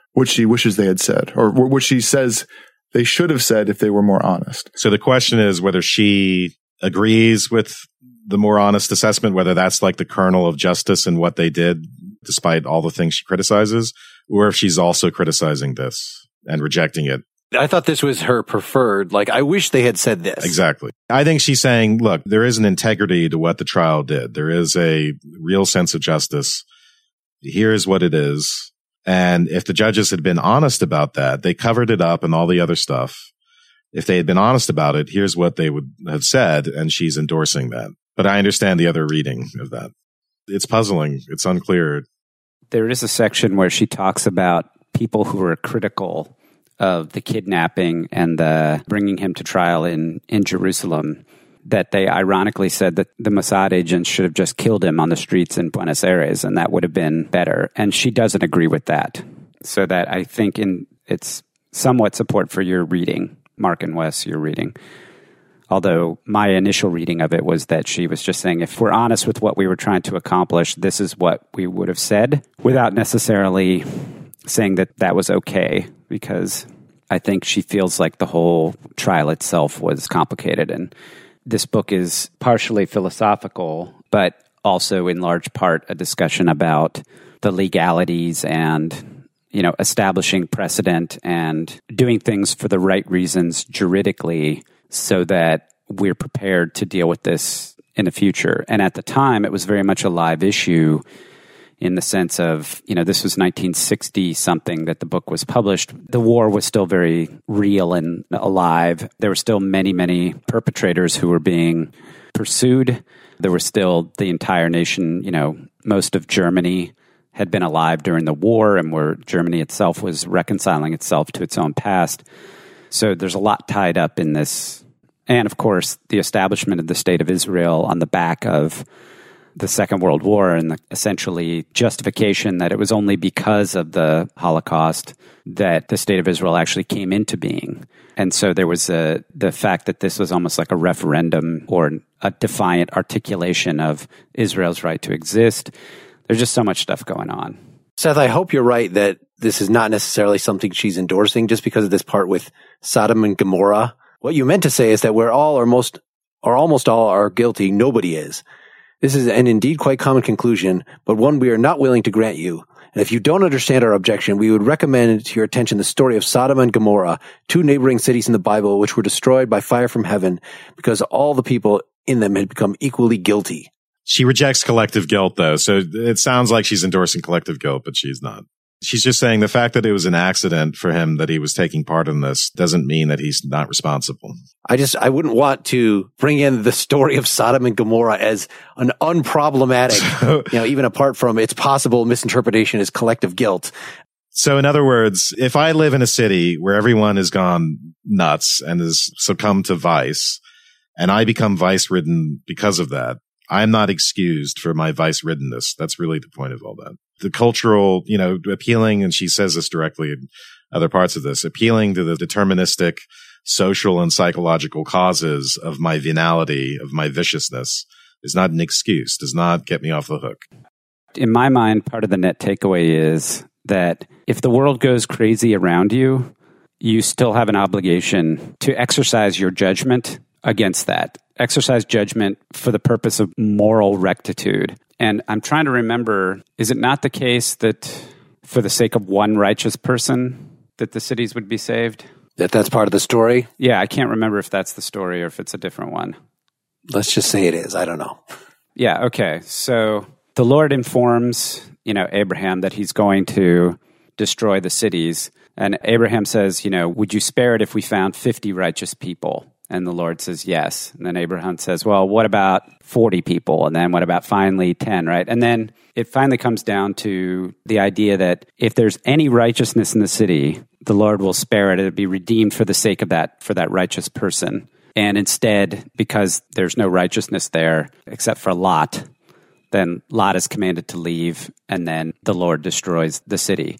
what she wishes they had said, or what she says they should have said if they were more honest. So the question is whether she agrees with the more honest assessment, whether that's like the kernel of justice in what they did, despite all the things she criticizes, or if she's also criticizing this and rejecting it. I thought this was her preferred. Like, I wish they had said this. Exactly. I think she's saying, look, there is an integrity to what the trial did. There is a real sense of justice. Here's what it is. And if the judges had been honest about that, they covered it up and all the other stuff. If they had been honest about it, here's what they would have said. And she's endorsing that. But I understand the other reading of that. It's puzzling. It's unclear. There is a section where she talks about people who are critical of the kidnapping and the bringing him to trial in, in Jerusalem, that they ironically said that the Mossad agents should have just killed him on the streets in Buenos Aires, and that would have been better. And she doesn't agree with that. So that I think in it's somewhat support for your reading, Mark and Wes, your reading. Although my initial reading of it was that she was just saying, if we're honest with what we were trying to accomplish, this is what we would have said, without necessarily saying that that was okay, because I think she feels like the whole trial itself was complicated. And this book is partially philosophical, but also in large part a discussion about the legalities and, you know, establishing precedent and doing things for the right reasons juridically so that we're prepared to deal with this in the future. And at the time, it was very much a live issue in the sense of, you know, this was nineteen sixty something that the book was published. The war was still very real and alive. There were still many, many perpetrators who were being pursued. There were still the entire nation, you know, most of Germany had been alive during the war, and where Germany itself was reconciling itself to its own past. So there's a lot tied up in this. And of course, the establishment of the State of Israel on the back of the Second World War and the essentially justification that it was only because of the Holocaust that the State of Israel actually came into being. And so there was a, the fact that this was almost like a referendum or a defiant articulation of Israel's right to exist. There's just so much stuff going on. Seth, I hope you're right that this is not necessarily something she's endorsing just because of this part with Sodom and Gomorrah. What you meant to say is that we're all or most or almost all are guilty. Nobody is. This is an indeed quite common conclusion, but one we are not willing to grant you. And if you don't understand our objection, we would recommend to your attention the story of Sodom and Gomorrah, two neighboring cities in the Bible which were destroyed by fire from heaven because all the people in them had become equally guilty. She rejects collective guilt, though, so it sounds like she's endorsing collective guilt, but she's not. She's just saying the fact that it was an accident for him that he was taking part in this doesn't mean that he's not responsible. I just, I wouldn't want to bring in the story of Sodom and Gomorrah as an unproblematic, you know, even apart from its possible misinterpretation as collective guilt. So in other words, if I live in a city where everyone has gone nuts and has succumbed to vice, and I become vice-ridden because of that, I'm not excused for my vice-riddenness. That's really the point of all that. The cultural, you know, appealing, and she says this directly in other parts of this, appealing to the deterministic social and psychological causes of my venality, of my viciousness, is not an excuse, does not get me off the hook. In my mind, part of the net takeaway is that if the world goes crazy around you, you still have an obligation to exercise your judgment against that. Exercise judgment for the purpose of moral rectitude. And I'm trying to remember, is it not the case that for the sake of one righteous person that the cities would be saved? That that's part of the story? Yeah, I can't remember if that's the story or if it's a different one. Let's just say it is. I don't know. Yeah, okay. So the Lord informs, you know, Abraham that he's going to destroy the cities. And Abraham says, you know, would you spare it if we found fifty righteous people? And the Lord says, yes. And then Abraham says, well, what about forty people? And then what about finally ten, right? And then it finally comes down to the idea that if there's any righteousness in the city, the Lord will spare it. It'll be redeemed for the sake of that, for that righteous person. And instead, because there's no righteousness there, except for Lot, then Lot is commanded to leave, and then the Lord destroys the city.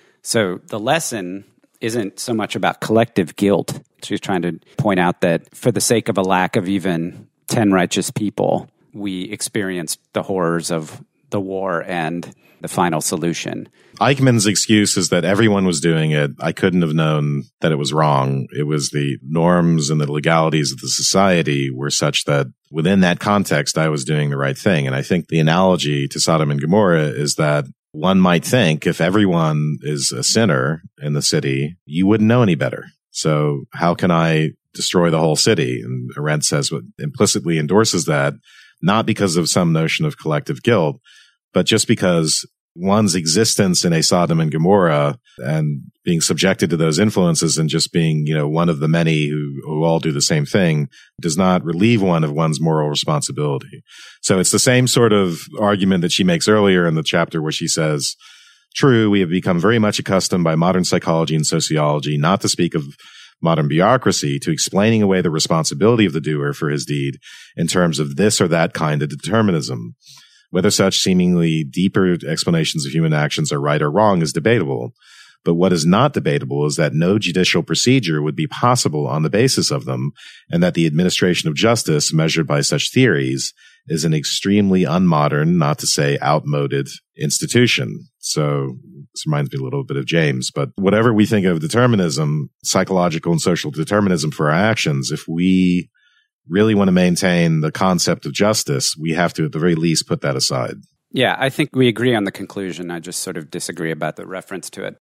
So the lesson isn't so much about collective guilt. She's trying to point out that for the sake of a lack of even ten righteous people, we experienced the horrors of the war and the final solution. Eichmann's excuse is that everyone was doing it. I couldn't have known that it was wrong. It was the norms and the legalities of the society were such that within that context, I was doing the right thing. And I think the analogy to Sodom and Gomorrah is that one might think if everyone is a sinner in the city, you wouldn't know any better. So how can I destroy the whole city? And Arendt says what implicitly endorses that, not because of some notion of collective guilt, but just because one's existence in a Sodom and Gomorrah and being subjected to those influences and just being, you know, one of the many who, who all do the same thing does not relieve one of one's moral responsibility. So it's the same sort of argument that she makes earlier in the chapter where she says, true, we have become very much accustomed by modern psychology and sociology, not to speak of modern bureaucracy, to explaining away the responsibility of the doer for his deed in terms of this or that kind of determinism. Whether such seemingly deeper explanations of human actions are right or wrong is debatable. But what is not debatable is that no judicial procedure would be possible on the basis of them, and that the administration of justice measured by such theories is an extremely unmodern, not to say outmoded institution. So this reminds me a little bit of James, but whatever we think of determinism, psychological and social determinism for our actions, if we really want to maintain the concept of justice, we have to at the very least put that aside. Yeah, I think we agree on the conclusion. I just sort of disagree about the reference to it.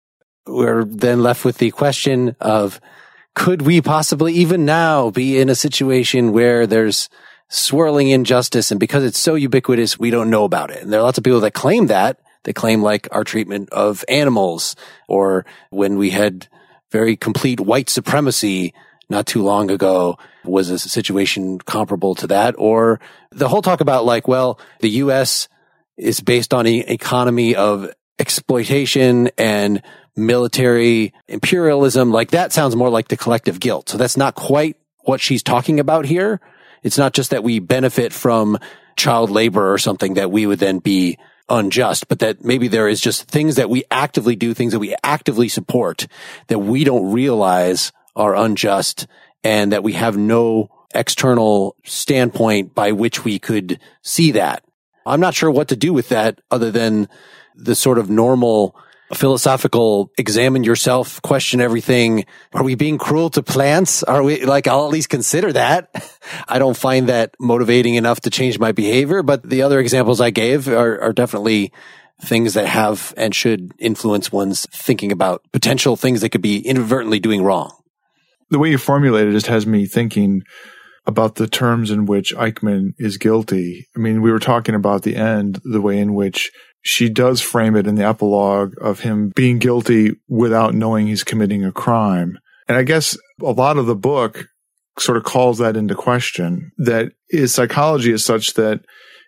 We're then left with the question of, could we possibly even now be in a situation where there's swirling injustice, and because it's so ubiquitous, we don't know about it? And there are lots of people that claim that. They claim like our treatment of animals, or when we had very complete white supremacy not too long ago was a situation comparable to that. Or the whole talk about like, well, the U S is based on an economy of exploitation and military imperialism. Like that sounds more like the collective guilt. So that's not quite what she's talking about here. It's not just that we benefit from child labor or something that we would then be unjust, but that maybe there is just things that we actively do, things that we actively support that we don't realize are unjust, and that we have no external standpoint by which we could see that. I'm not sure what to do with that other than the sort of normal philosophical examine yourself, question everything. Are we being cruel to plants? Are we like, I'll at least consider that. I don't find that motivating enough to change my behavior, but the other examples I gave are, are definitely things that have and should influence one's thinking about potential things that could be inadvertently doing wrong. The way you formulate it just has me thinking about the terms in which Eichmann is guilty. I mean, we were talking about the end, the way in which she does frame it in the epilogue of him being guilty without knowing he's committing a crime. And I guess a lot of the book sort of calls that into question, that his psychology is such that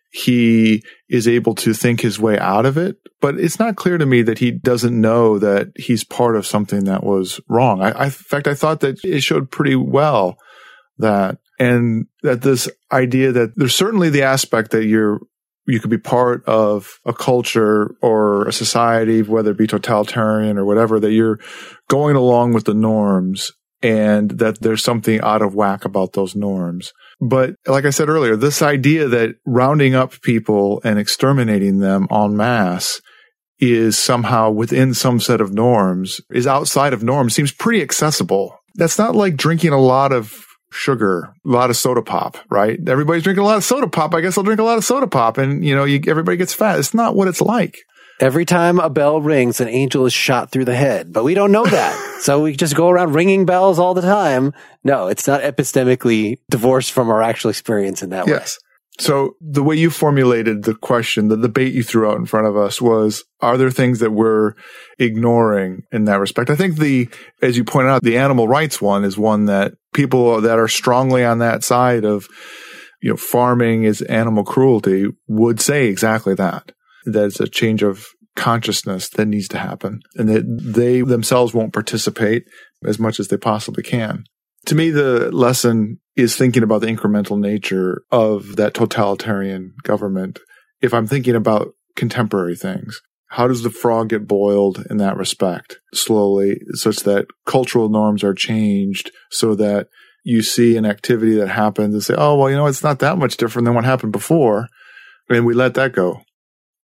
he is able to think his way out of it. But it's not clear to me that he doesn't know that he's part of something that was wrong. I, I, in fact, I thought that it showed pretty well that, and that this idea that there's certainly the aspect that you're, you could be part of a culture or a society, whether it be totalitarian or whatever, that you're going along with the norms and that there's something out of whack about those norms. But like I said earlier, this idea that rounding up people and exterminating them en masse is somehow within some set of norms, is outside of norms, seems pretty accessible. That's not like drinking a lot of sugar, a lot of soda pop, right? Everybody's drinking a lot of soda pop. I guess I'll drink a lot of soda pop and, you know, you, everybody gets fat. It's not what it's like. Every time a bell rings, an angel is shot through the head, but we don't know that. So we just go around ringing bells all the time. No, it's not epistemically divorced from our actual experience in that way. Yes. So the way you formulated the question, the debate you threw out in front of us was, are there things that we're ignoring in that respect? I think the, as you pointed out, the animal rights one is one that people that are strongly on that side of, you know, farming is animal cruelty would say exactly that. That it's a change of consciousness that needs to happen and that they themselves won't participate as much as they possibly can. To me, the lesson is thinking about the incremental nature of that totalitarian government. If I'm thinking about contemporary things, how does the frog get boiled in that respect slowly, such that cultural norms are changed so that you see an activity that happens and say, oh, well, you know, it's not that much different than what happened before. And we let that go.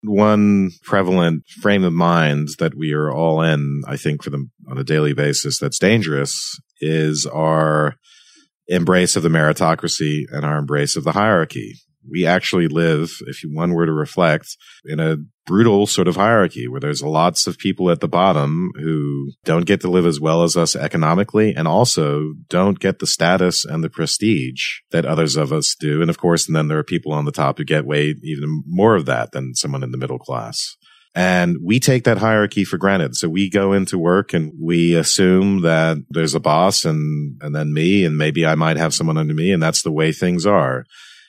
One prevalent frame of mind that we are all in, I think, for them on a daily basis that's dangerous is our embrace of the meritocracy and our embrace of the hierarchy. We actually live, if one were to reflect, in a brutal sort of hierarchy where there's lots of people at the bottom who don't get to live as well as us economically and also don't get the status and the prestige that others of us do. And of course, and then there are people on the top who get way even more of that than someone in the middle class. And we take that hierarchy for granted. So we go into work and we assume that there's a boss and, and then me, and maybe I might have someone under me, and that's the way things are.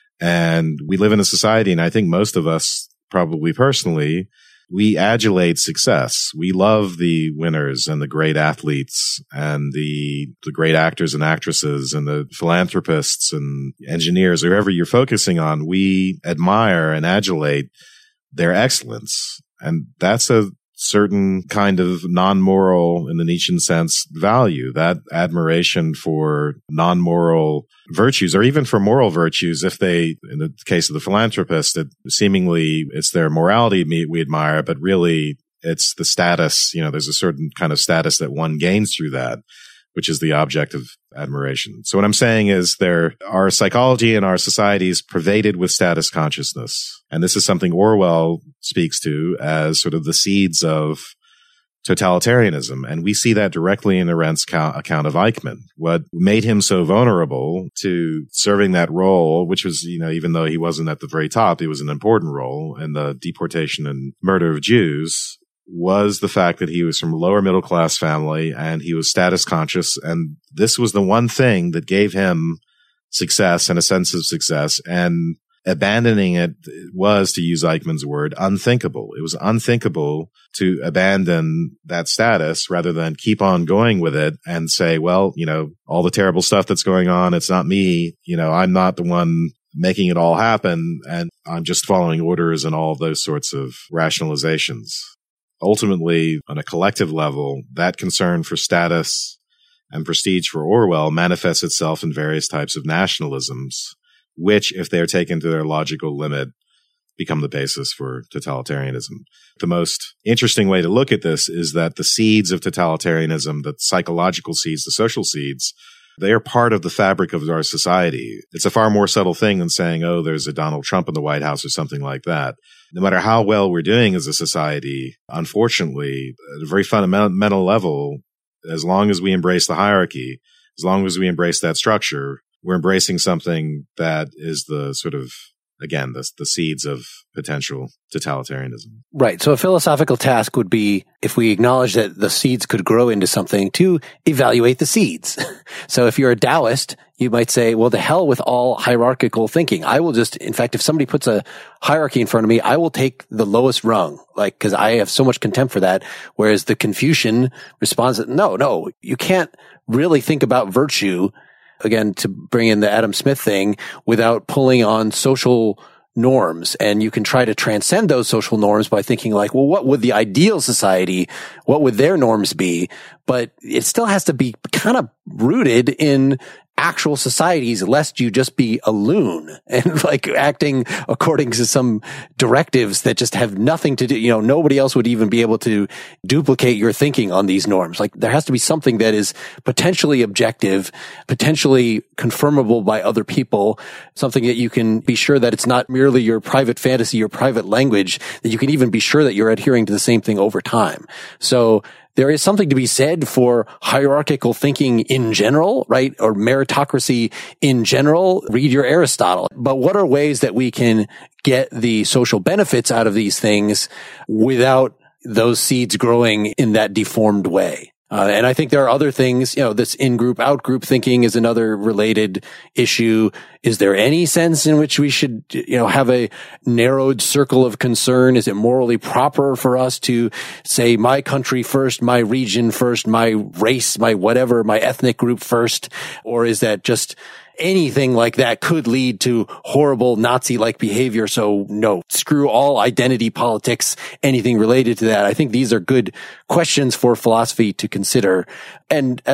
And we live in a society, and I think most of us, probably personally, we adulate success. We love the winners and the great athletes and the the great actors and actresses and the philanthropists and engineers, whoever you're focusing on. We admire and adulate their excellence. And that's a certain kind of non-moral, in the Nietzschean sense, value, that admiration for non-moral virtues, or even for moral virtues, if they, in the case of the philanthropist, it seemingly it's their morality we admire, but really it's the status, you know, there's a certain kind of status that one gains through that, which is the object of admiration. So what I'm saying is there, our psychology and our society is pervaded with status consciousness. And this is something Orwell speaks to as sort of the seeds of totalitarianism. And we see that directly in Arendt's account of Eichmann. What made him so vulnerable to serving that role, which was, you know, even though he wasn't at the very top, it was an important role in the deportation and murder of Jews, was the fact that he was from a lower middle class family and he was status conscious. And this was the one thing that gave him success and a sense of success. And abandoning it was, to use Eichmann's word, unthinkable. It was unthinkable to abandon that status rather than keep on going with it and say, well, you know, all the terrible stuff that's going on, it's not me. You know, I'm not the one making it all happen, and I'm just following orders and all those sorts of rationalizations. Ultimately, on a collective level, that concern for status and prestige for Orwell manifests itself in various types of nationalisms, which, if they are taken to their logical limit, become the basis for totalitarianism. The most interesting way to look at this is that the seeds of totalitarianism, the psychological seeds, the social seeds, they are part of the fabric of our society. It's a far more subtle thing than saying, oh, there's a Donald Trump in the White House or something like that. No matter how well we're doing as a society, unfortunately, at a very fundamental level, as long as we embrace the hierarchy, as long as we embrace that structure, we're embracing something that is the sort of, again, the, the seeds of potential totalitarianism. Right. So a philosophical task would be, if we acknowledge that the seeds could grow into something, to evaluate the seeds. So if you're a Taoist, you might say, well, to hell with all hierarchical thinking. I will just, in fact, if somebody puts a hierarchy in front of me, I will take the lowest rung, like, because I have so much contempt for that. Whereas the Confucian responds, no, no, you can't really think about virtue, again, to bring in the Adam Smith thing, without pulling on social norms. And you can try to transcend those social norms by thinking like, well, what would the ideal society, what would their norms be? But it still has to be kind of rooted in actual societies, lest you just be a loon and like acting according to some directives that just have nothing to do. You know, nobody else would even be able to duplicate your thinking on these norms. Like, there has to be something that is potentially objective, potentially confirmable by other people, something that you can be sure that it's not merely your private fantasy, your private language, that you can even be sure that you're adhering to the same thing over time. So there is something to be said for hierarchical thinking in general, right? Or meritocracy in general. Read your Aristotle. But what are ways that we can get the social benefits out of these things without those seeds growing in that deformed way? Uh, and I think there are other things, you know, this in-group, out-group thinking is another related issue. Is there any sense in which we should, you know, have a narrowed circle of concern? Is it morally proper for us to say my country first, my region first, my race, my whatever, my ethnic group first? Or is that just anything like that could lead to horrible Nazi-like behavior? So no, screw all identity politics, anything related to that. I think these are good questions for philosophy to consider. And as I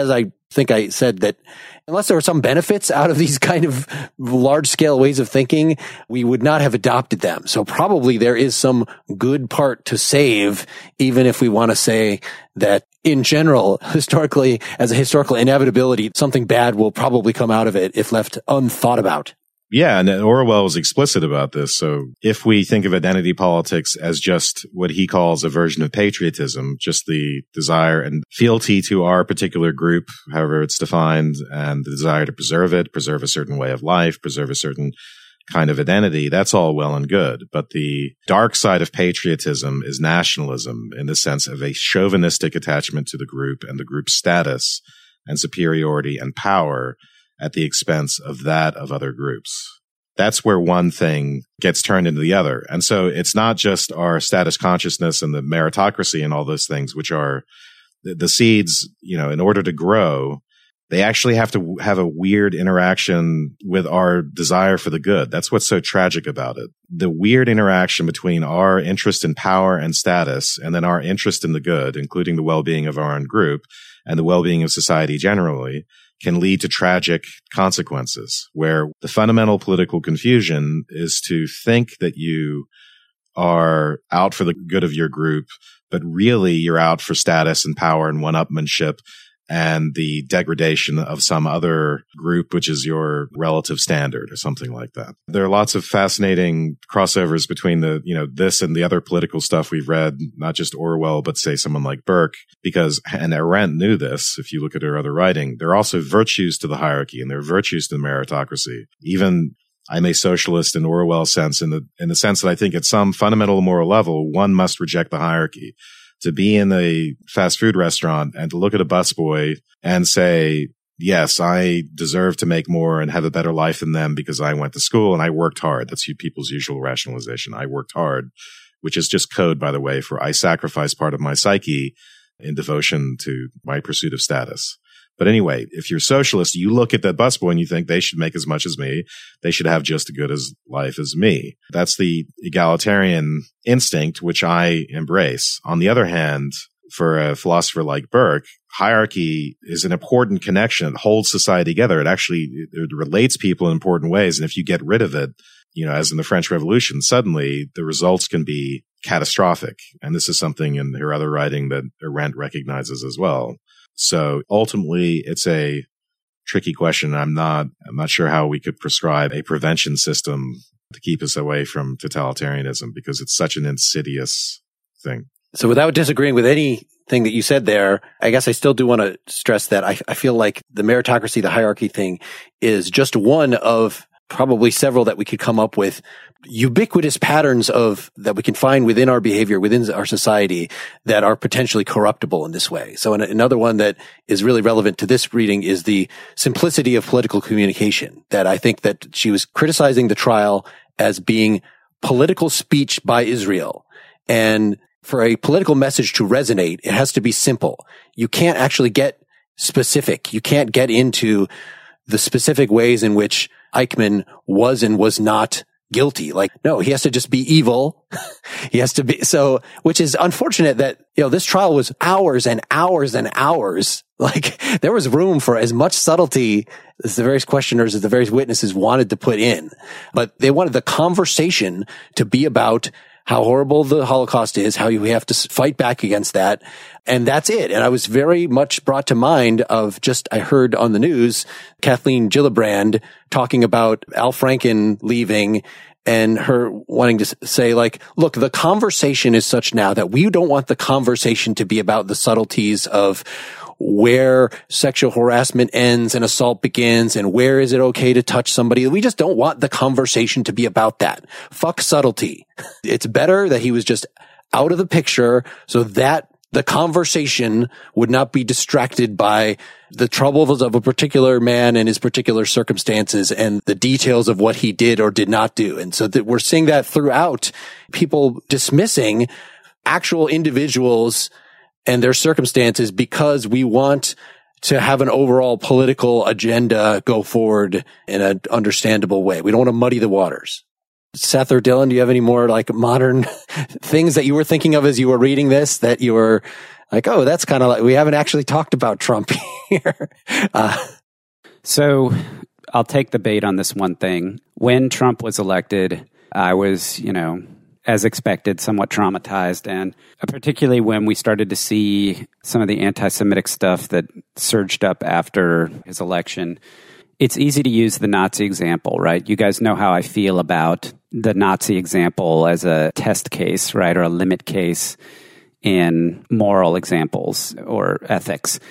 think I said that unless there were some benefits out of these kind of large scale ways of thinking, we would not have adopted them. So probably there is some good part to save, even if we want to say that in general, historically, as a historical inevitability, something bad will probably come out of it if left unthought about. Yeah, and Orwell was explicit about this. So if we think of identity politics as just what he calls a version of patriotism, just the desire and fealty to our particular group, however it's defined, and the desire to preserve it, preserve a certain way of life, preserve a certain kind of identity, that's all well and good. But the dark side of patriotism is nationalism in the sense of a chauvinistic attachment to the group and the group's status and superiority and power at the expense of that of other groups. That's where one thing gets turned into the other. And so it's not just our status consciousness and the meritocracy and all those things, which are the, the seeds, you know, in order to grow, they actually have to have a weird interaction with our desire for the good. That's what's so tragic about it. The weird interaction between our interest in power and status and then our interest in the good, including the well-being of our own group and the well-being of society generally, can lead to tragic consequences where the fundamental political confusion is to think that you are out for the good of your group, but really you're out for status and power and one-upmanship and the degradation of some other group, which is your relative standard or something like that. There are lots of fascinating crossovers between the, you know, this and the other political stuff we've read, not just Orwell, but say someone like Burke, because, and Arendt knew this, if you look at her other writing, there are also virtues to the hierarchy and there are virtues to the meritocracy. Even I'm a socialist in Orwell's sense, in the, in the sense that I think at some fundamental moral level, one must reject the hierarchy. To be in a fast food restaurant and to look at a busboy and say, yes, I deserve to make more and have a better life than them because I went to school and I worked hard. That's people's usual rationalization. I worked hard, which is just code, by the way, for I sacrificed part of my psyche in devotion to my pursuit of status. But anyway, if you're socialist, you look at that busboy and you think they should make as much as me. They should have just as good as life as me. That's the egalitarian instinct, which I embrace. On the other hand, for a philosopher like Burke, hierarchy is an important connection. It holds society together. It actually it relates people in important ways. And if you get rid of it, you know, as in the French Revolution, suddenly the results can be catastrophic. And this is something in her other writing that Arendt recognizes as well. So ultimately, it's a tricky question. I'm not, I'm not sure how we could prescribe a prevention system to keep us away from totalitarianism because it's such an insidious thing. So without disagreeing with anything that you said there, I guess I still do want to stress that I, I feel like the meritocracy, the hierarchy thing is just one of probably several that we could come up with, ubiquitous patterns of that we can find within our behavior, within our society that are potentially corruptible in this way. So an, another one that is really relevant to this reading is the simplicity of political communication, that I think that she was criticizing the trial as being political speech by Israel. And for a political message to resonate, it has to be simple. You can't actually get specific. You can't get into the specific ways in which Eichmann was and was not guilty. Like, no, he has to just be evil. He has to be, so, which is unfortunate that, you know, this trial was hours and hours and hours. Like, there was room for as much subtlety as the various questioners, as the various witnesses wanted to put in. But they wanted the conversation to be about how horrible the Holocaust is, how you have to fight back against that. And that's it. And I was very much brought to mind of just, I heard on the news, Kathleen Gillibrand talking about Al Franken leaving and her wanting to say, like, look, the conversation is such now that we don't want the conversation to be about the subtleties of where sexual harassment ends and assault begins and where is it okay to touch somebody. We just don't want the conversation to be about that. Fuck subtlety. It's better that he was just out of the picture so that the conversation would not be distracted by the troubles of a particular man and his particular circumstances and the details of what he did or did not do. And so that we're seeing that throughout, people dismissing actual individuals and their circumstances because we want to have an overall political agenda go forward in an understandable way. We don't want to muddy the waters. Seth or Dylan, do you have any more like modern things that you were thinking of as you were reading this that you were like, oh, that's kind of like, we haven't actually talked about Trump here. Uh, so I'll take the bait on this one thing. When Trump was elected, I was, you know, as expected, somewhat traumatized. And particularly when we started to see some of the anti-Semitic stuff that surged up after his election, it's easy to use the Nazi example, right? You guys know how I feel about the Nazi example as a test case, right? Or a limit case in moral examples or ethics.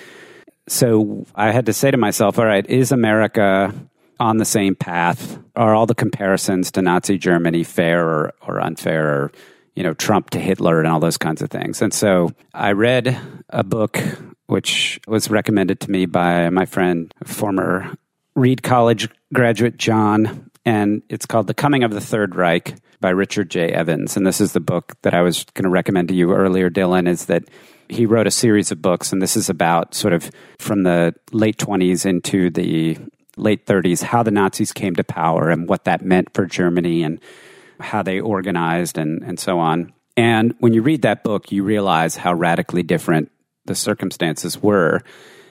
So I had to say to myself, all right, is America on the same path? Are all the comparisons to Nazi Germany fair or, or unfair, or, you know, Trump to Hitler and all those kinds of things? And so I read a book which was recommended to me by my friend, former Reed College graduate John, and it's called The Coming of the Third Reich by Richard J. Evans. And this is the book that I was going to recommend to you earlier, Dylan, is that he wrote a series of books, and this is about sort of from the late twenties into the late thirties, how the Nazis came to power and what that meant for Germany and how they organized and, and so on. And when you read that book, you realize how radically different the circumstances were.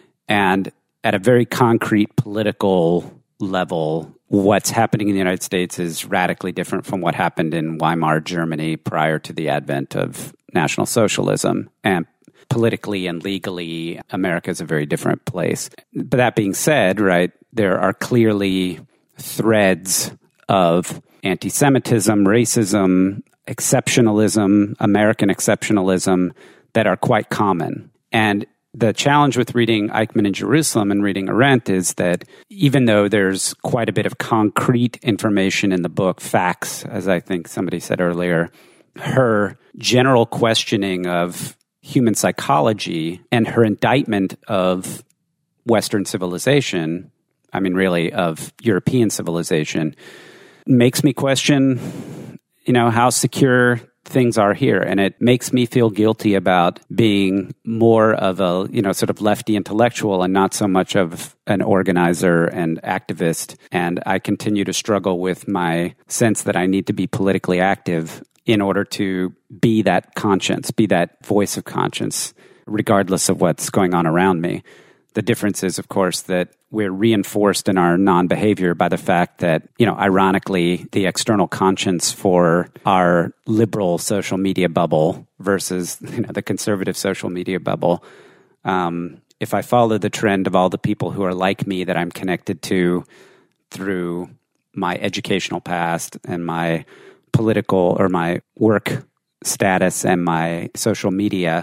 And at a very concrete political level, what's happening in the United States is radically different from what happened in Weimar Germany prior to the advent of National Socialism. And politically and legally, America is a very different place. But that being said, right, there are clearly threads of anti-Semitism, racism, exceptionalism, American exceptionalism that are quite common. And the challenge with reading Eichmann in Jerusalem and reading Arendt is that even though there's quite a bit of concrete information in the book, facts, as I think somebody said earlier, her general questioning of human psychology and her indictment of Western civilization, I mean, really of European civilization, makes me question, you know, how secure things are here. And it makes me feel guilty about being more of a, you know, sort of lefty intellectual and not so much of an organizer and activist. And I continue to struggle with my sense that I need to be politically active in order to be that conscience, be that voice of conscience, regardless of what's going on around me. The difference is, of course, that we're reinforced in our non-behavior by the fact that, you know, ironically, the external conscience for our liberal social media bubble versus, you know, the conservative social media bubble. Um, if I follow the trend of all the people who are like me that I'm connected to through my educational past and my political or my work status and my social media,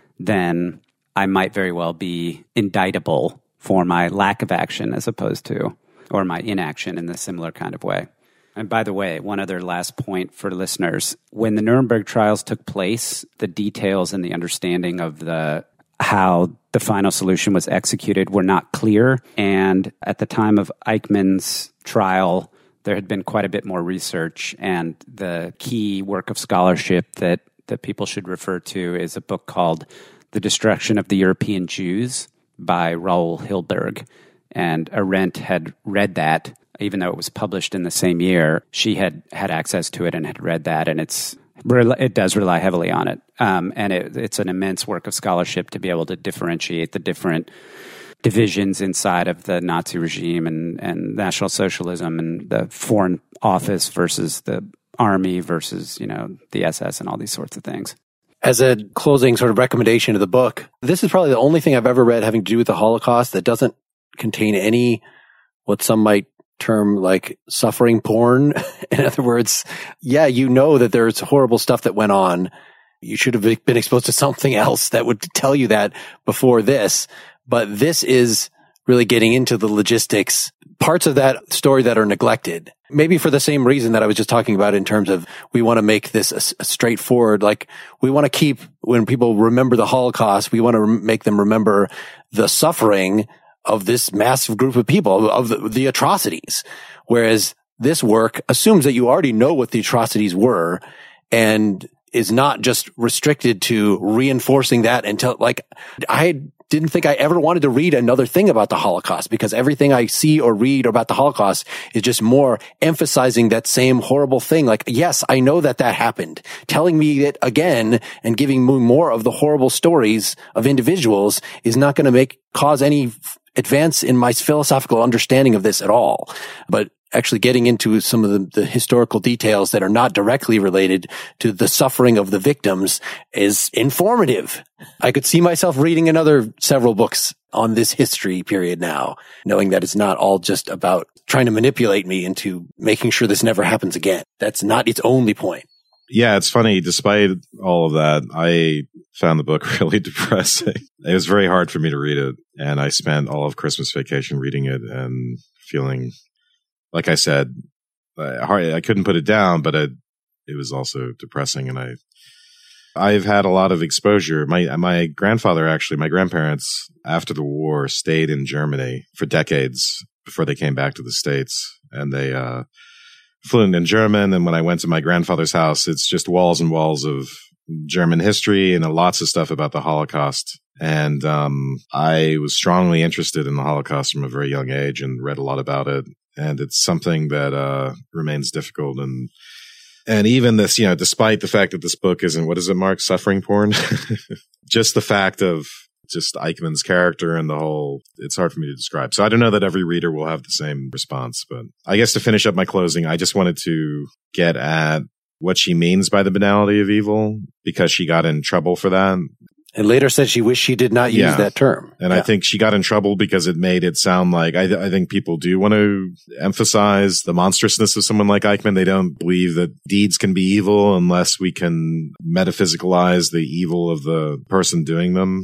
then I might very well be indictable for my lack of action as opposed to, or my inaction in a similar kind of way. And by the way, one other last point for listeners. When the Nuremberg trials took place, the details and the understanding of the how the final solution was executed were not clear. And at the time of Eichmann's trial, there had been quite a bit more research. And the key work of scholarship that, that people should refer to is a book called The Destruction of the European Jews by Raoul Hilberg. And Arendt had read that, even though it was published in the same year. She had had access to it and had read that, and it's it does rely heavily on it. Um, and it, it's an immense work of scholarship to be able to differentiate the different divisions inside of the Nazi regime and, and National Socialism and the Foreign Office versus the Army versus, you know, the S S and all these sorts of things. As a closing sort of recommendation of the book, this is probably the only thing I've ever read having to do with the Holocaust that doesn't contain any, what some might term like suffering porn. In other words, yeah, you know that there's horrible stuff that went on. You should have been exposed to something else that would tell you that before this. But this is really getting into the logistics, parts of that story that are neglected. Maybe for the same reason that I was just talking about in terms of we want to make this a, a straightforward, like we want to keep, when people remember the Holocaust, we want to re- make them remember the suffering of this massive group of people, of the, the atrocities. Whereas this work assumes that you already know what the atrocities were and is not just restricted to reinforcing that until, like, I didn't think I ever wanted to read another thing about the Holocaust, because everything I see or read about the Holocaust is just more emphasizing that same horrible thing. Like, yes, I know that that happened. Telling me it again and giving me more of the horrible stories of individuals is not going to make cause any advance in my philosophical understanding of this at all. But actually getting into some of the, the historical details that are not directly related to the suffering of the victims is informative. I could see myself reading another several books on this history period now, knowing that it's not all just about trying to manipulate me into making sure this never happens again. That's not its only point. Yeah, it's funny. Despite all of that, I found the book really depressing. It was very hard for me to read it, and I spent all of Christmas vacation reading it and feeling, like I said, I, I couldn't put it down, but it, it was also depressing. And I, I've had a lot of exposure. My my grandfather, actually, my grandparents, after the war, stayed in Germany for decades before they came back to the States, and they uh, fluent in German. And when I went to my grandfather's house, it's just walls and walls of German history and lots of stuff about the Holocaust. And um, I was strongly interested in the Holocaust from a very young age and read a lot about it. And it's something that uh, remains difficult. And and even this, you know, despite the fact that this book isn't, what is it, Mark, suffering porn? Just the fact of just Eichmann's character and the whole, it's hard for me to describe. So I don't know that every reader will have the same response. But I guess to finish up my closing, I just wanted to get at what she means by the banality of evil, because she got in trouble for that. And later said she wished she did not use yeah. that term. And yeah. I think she got in trouble because it made it sound like, I, th- I think people do want to emphasize the monstrousness of someone like Eichmann. They don't believe that deeds can be evil unless we can metaphysicalize the evil of the person doing them.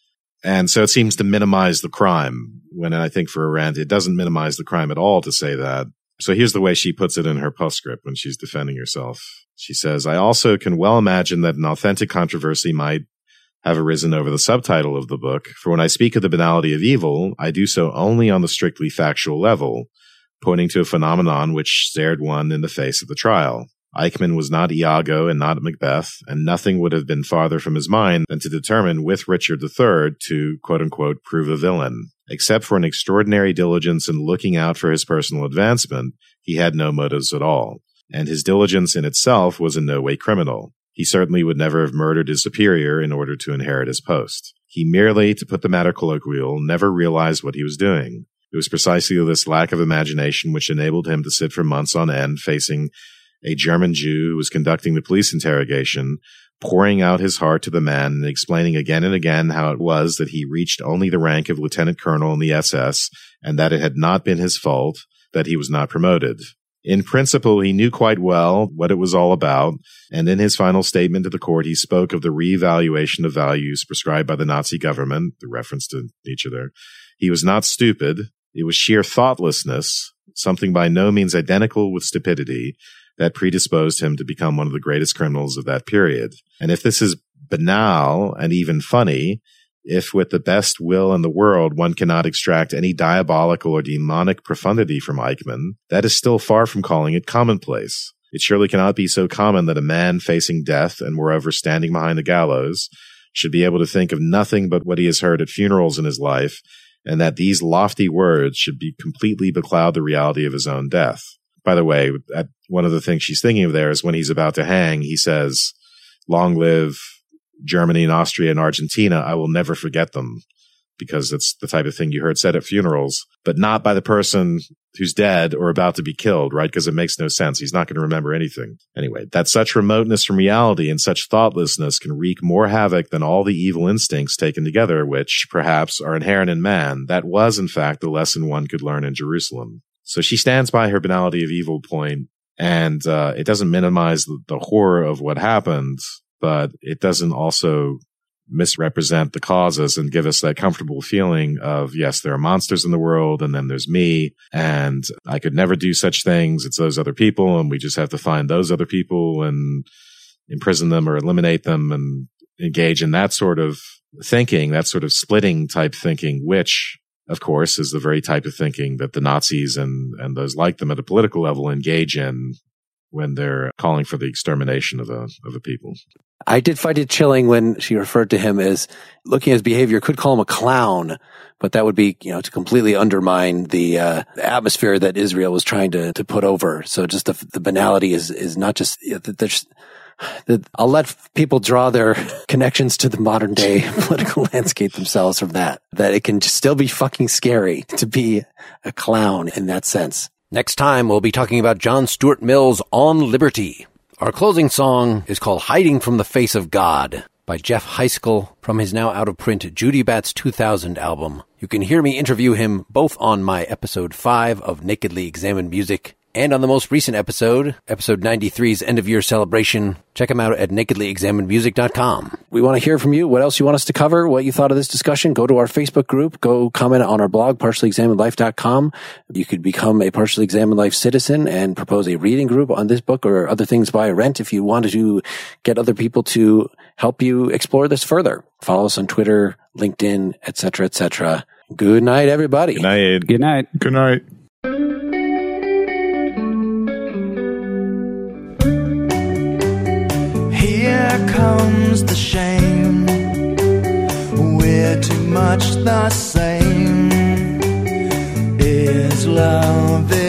And so it seems to minimize the crime, when I think for Arendt, it doesn't minimize the crime at all to say that. So here's the way she puts it in her postscript when she's defending herself. She says, I also can well imagine that an authentic controversy might have arisen over the subtitle of the book, for when I speak of the banality of evil, I do so only on the strictly factual level, pointing to a phenomenon which stared one in the face at the trial. Eichmann was not Iago and not Macbeth, and nothing would have been farther from his mind than to determine with Richard the Third to, quote-unquote, prove a villain. Except for an extraordinary diligence in looking out for his personal advancement, he had no motives at all, and his diligence in itself was in no way criminal. He certainly would never have murdered his superior in order to inherit his post. He merely, to put the matter colloquial, never realized what he was doing. It was precisely this lack of imagination which enabled him to sit for months on end facing a German Jew who was conducting the police interrogation, pouring out his heart to the man and explaining again and again how it was that he reached only the rank of lieutenant colonel in the S S and that it had not been his fault that he was not promoted. In principle, he knew quite well what it was all about, and in his final statement to the court, he spoke of the reevaluation of values prescribed by the Nazi government, the reference to Nietzsche there. He was not stupid. It was sheer thoughtlessness, something by no means identical with stupidity, that predisposed him to become one of the greatest criminals of that period. And if this is banal and even funny, if with the best will in the world one cannot extract any diabolical or demonic profundity from Eichmann, that is still far from calling it commonplace. It surely cannot be so common that a man facing death and moreover standing behind the gallows should be able to think of nothing but what he has heard at funerals in his life, and that these lofty words should be completely becloud the reality of his own death. By the way, one of the things she's thinking of there is when he's about to hang, he says, "Long live Germany and Austria and Argentina, I will never forget them," because it's the type of thing you heard said at funerals, but not by the person who's dead or about to be killed, right? Because it makes no sense. He's not going to remember anything. Anyway, that such remoteness from reality and such thoughtlessness can wreak more havoc than all the evil instincts taken together, which perhaps are inherent in man. That was, in fact, the lesson one could learn in Jerusalem. So she stands by her banality of evil point, and uh, it doesn't minimize the, the horror of what happened, but it doesn't also misrepresent the causes and give us that comfortable feeling of, yes, there are monsters in the world, and then there's me, and I could never do such things. It's those other people, and we just have to find those other people and imprison them or eliminate them and engage in that sort of thinking, that sort of splitting type thinking, which, of course, is the very type of thinking that the Nazis and, and those like them at a political level engage in when they're calling for the extermination of a, of a people. I did find it chilling when she referred to him as, looking at his behavior, could call him a clown, but that would be, you know, to completely undermine the uh, atmosphere that Israel was trying to, to put over. So just the, the banality is, is not just, you know, there's, the, I'll let people draw their connections to the modern day political landscape themselves from that, that it can still be fucking scary to be a clown in that sense. Next time, we'll be talking about John Stuart Mill's On Liberty. Our closing song is called Hiding from the Face of God by Jeff Heiskell from his now out-of-print Judy Batts two thousand album. You can hear me interview him both on my episode five of Nakedly Examined Music and on the most recent episode, episode ninety-three's end-of-year celebration. Check him out at nakedly examined music dot com. We want to hear from you. What else you want us to cover? What you thought of this discussion? Go to our Facebook group. Go comment on our blog, partially examined life dot com. You could become a Partially Examined Life citizen and propose a reading group on this book or other things by rent if you wanted to get other people to help you explore this further. Follow us on Twitter, LinkedIn, et cetera, et cetera. Good night, everybody. Good night. Good night. Good night. Here comes the shame. We're too much the same. Is love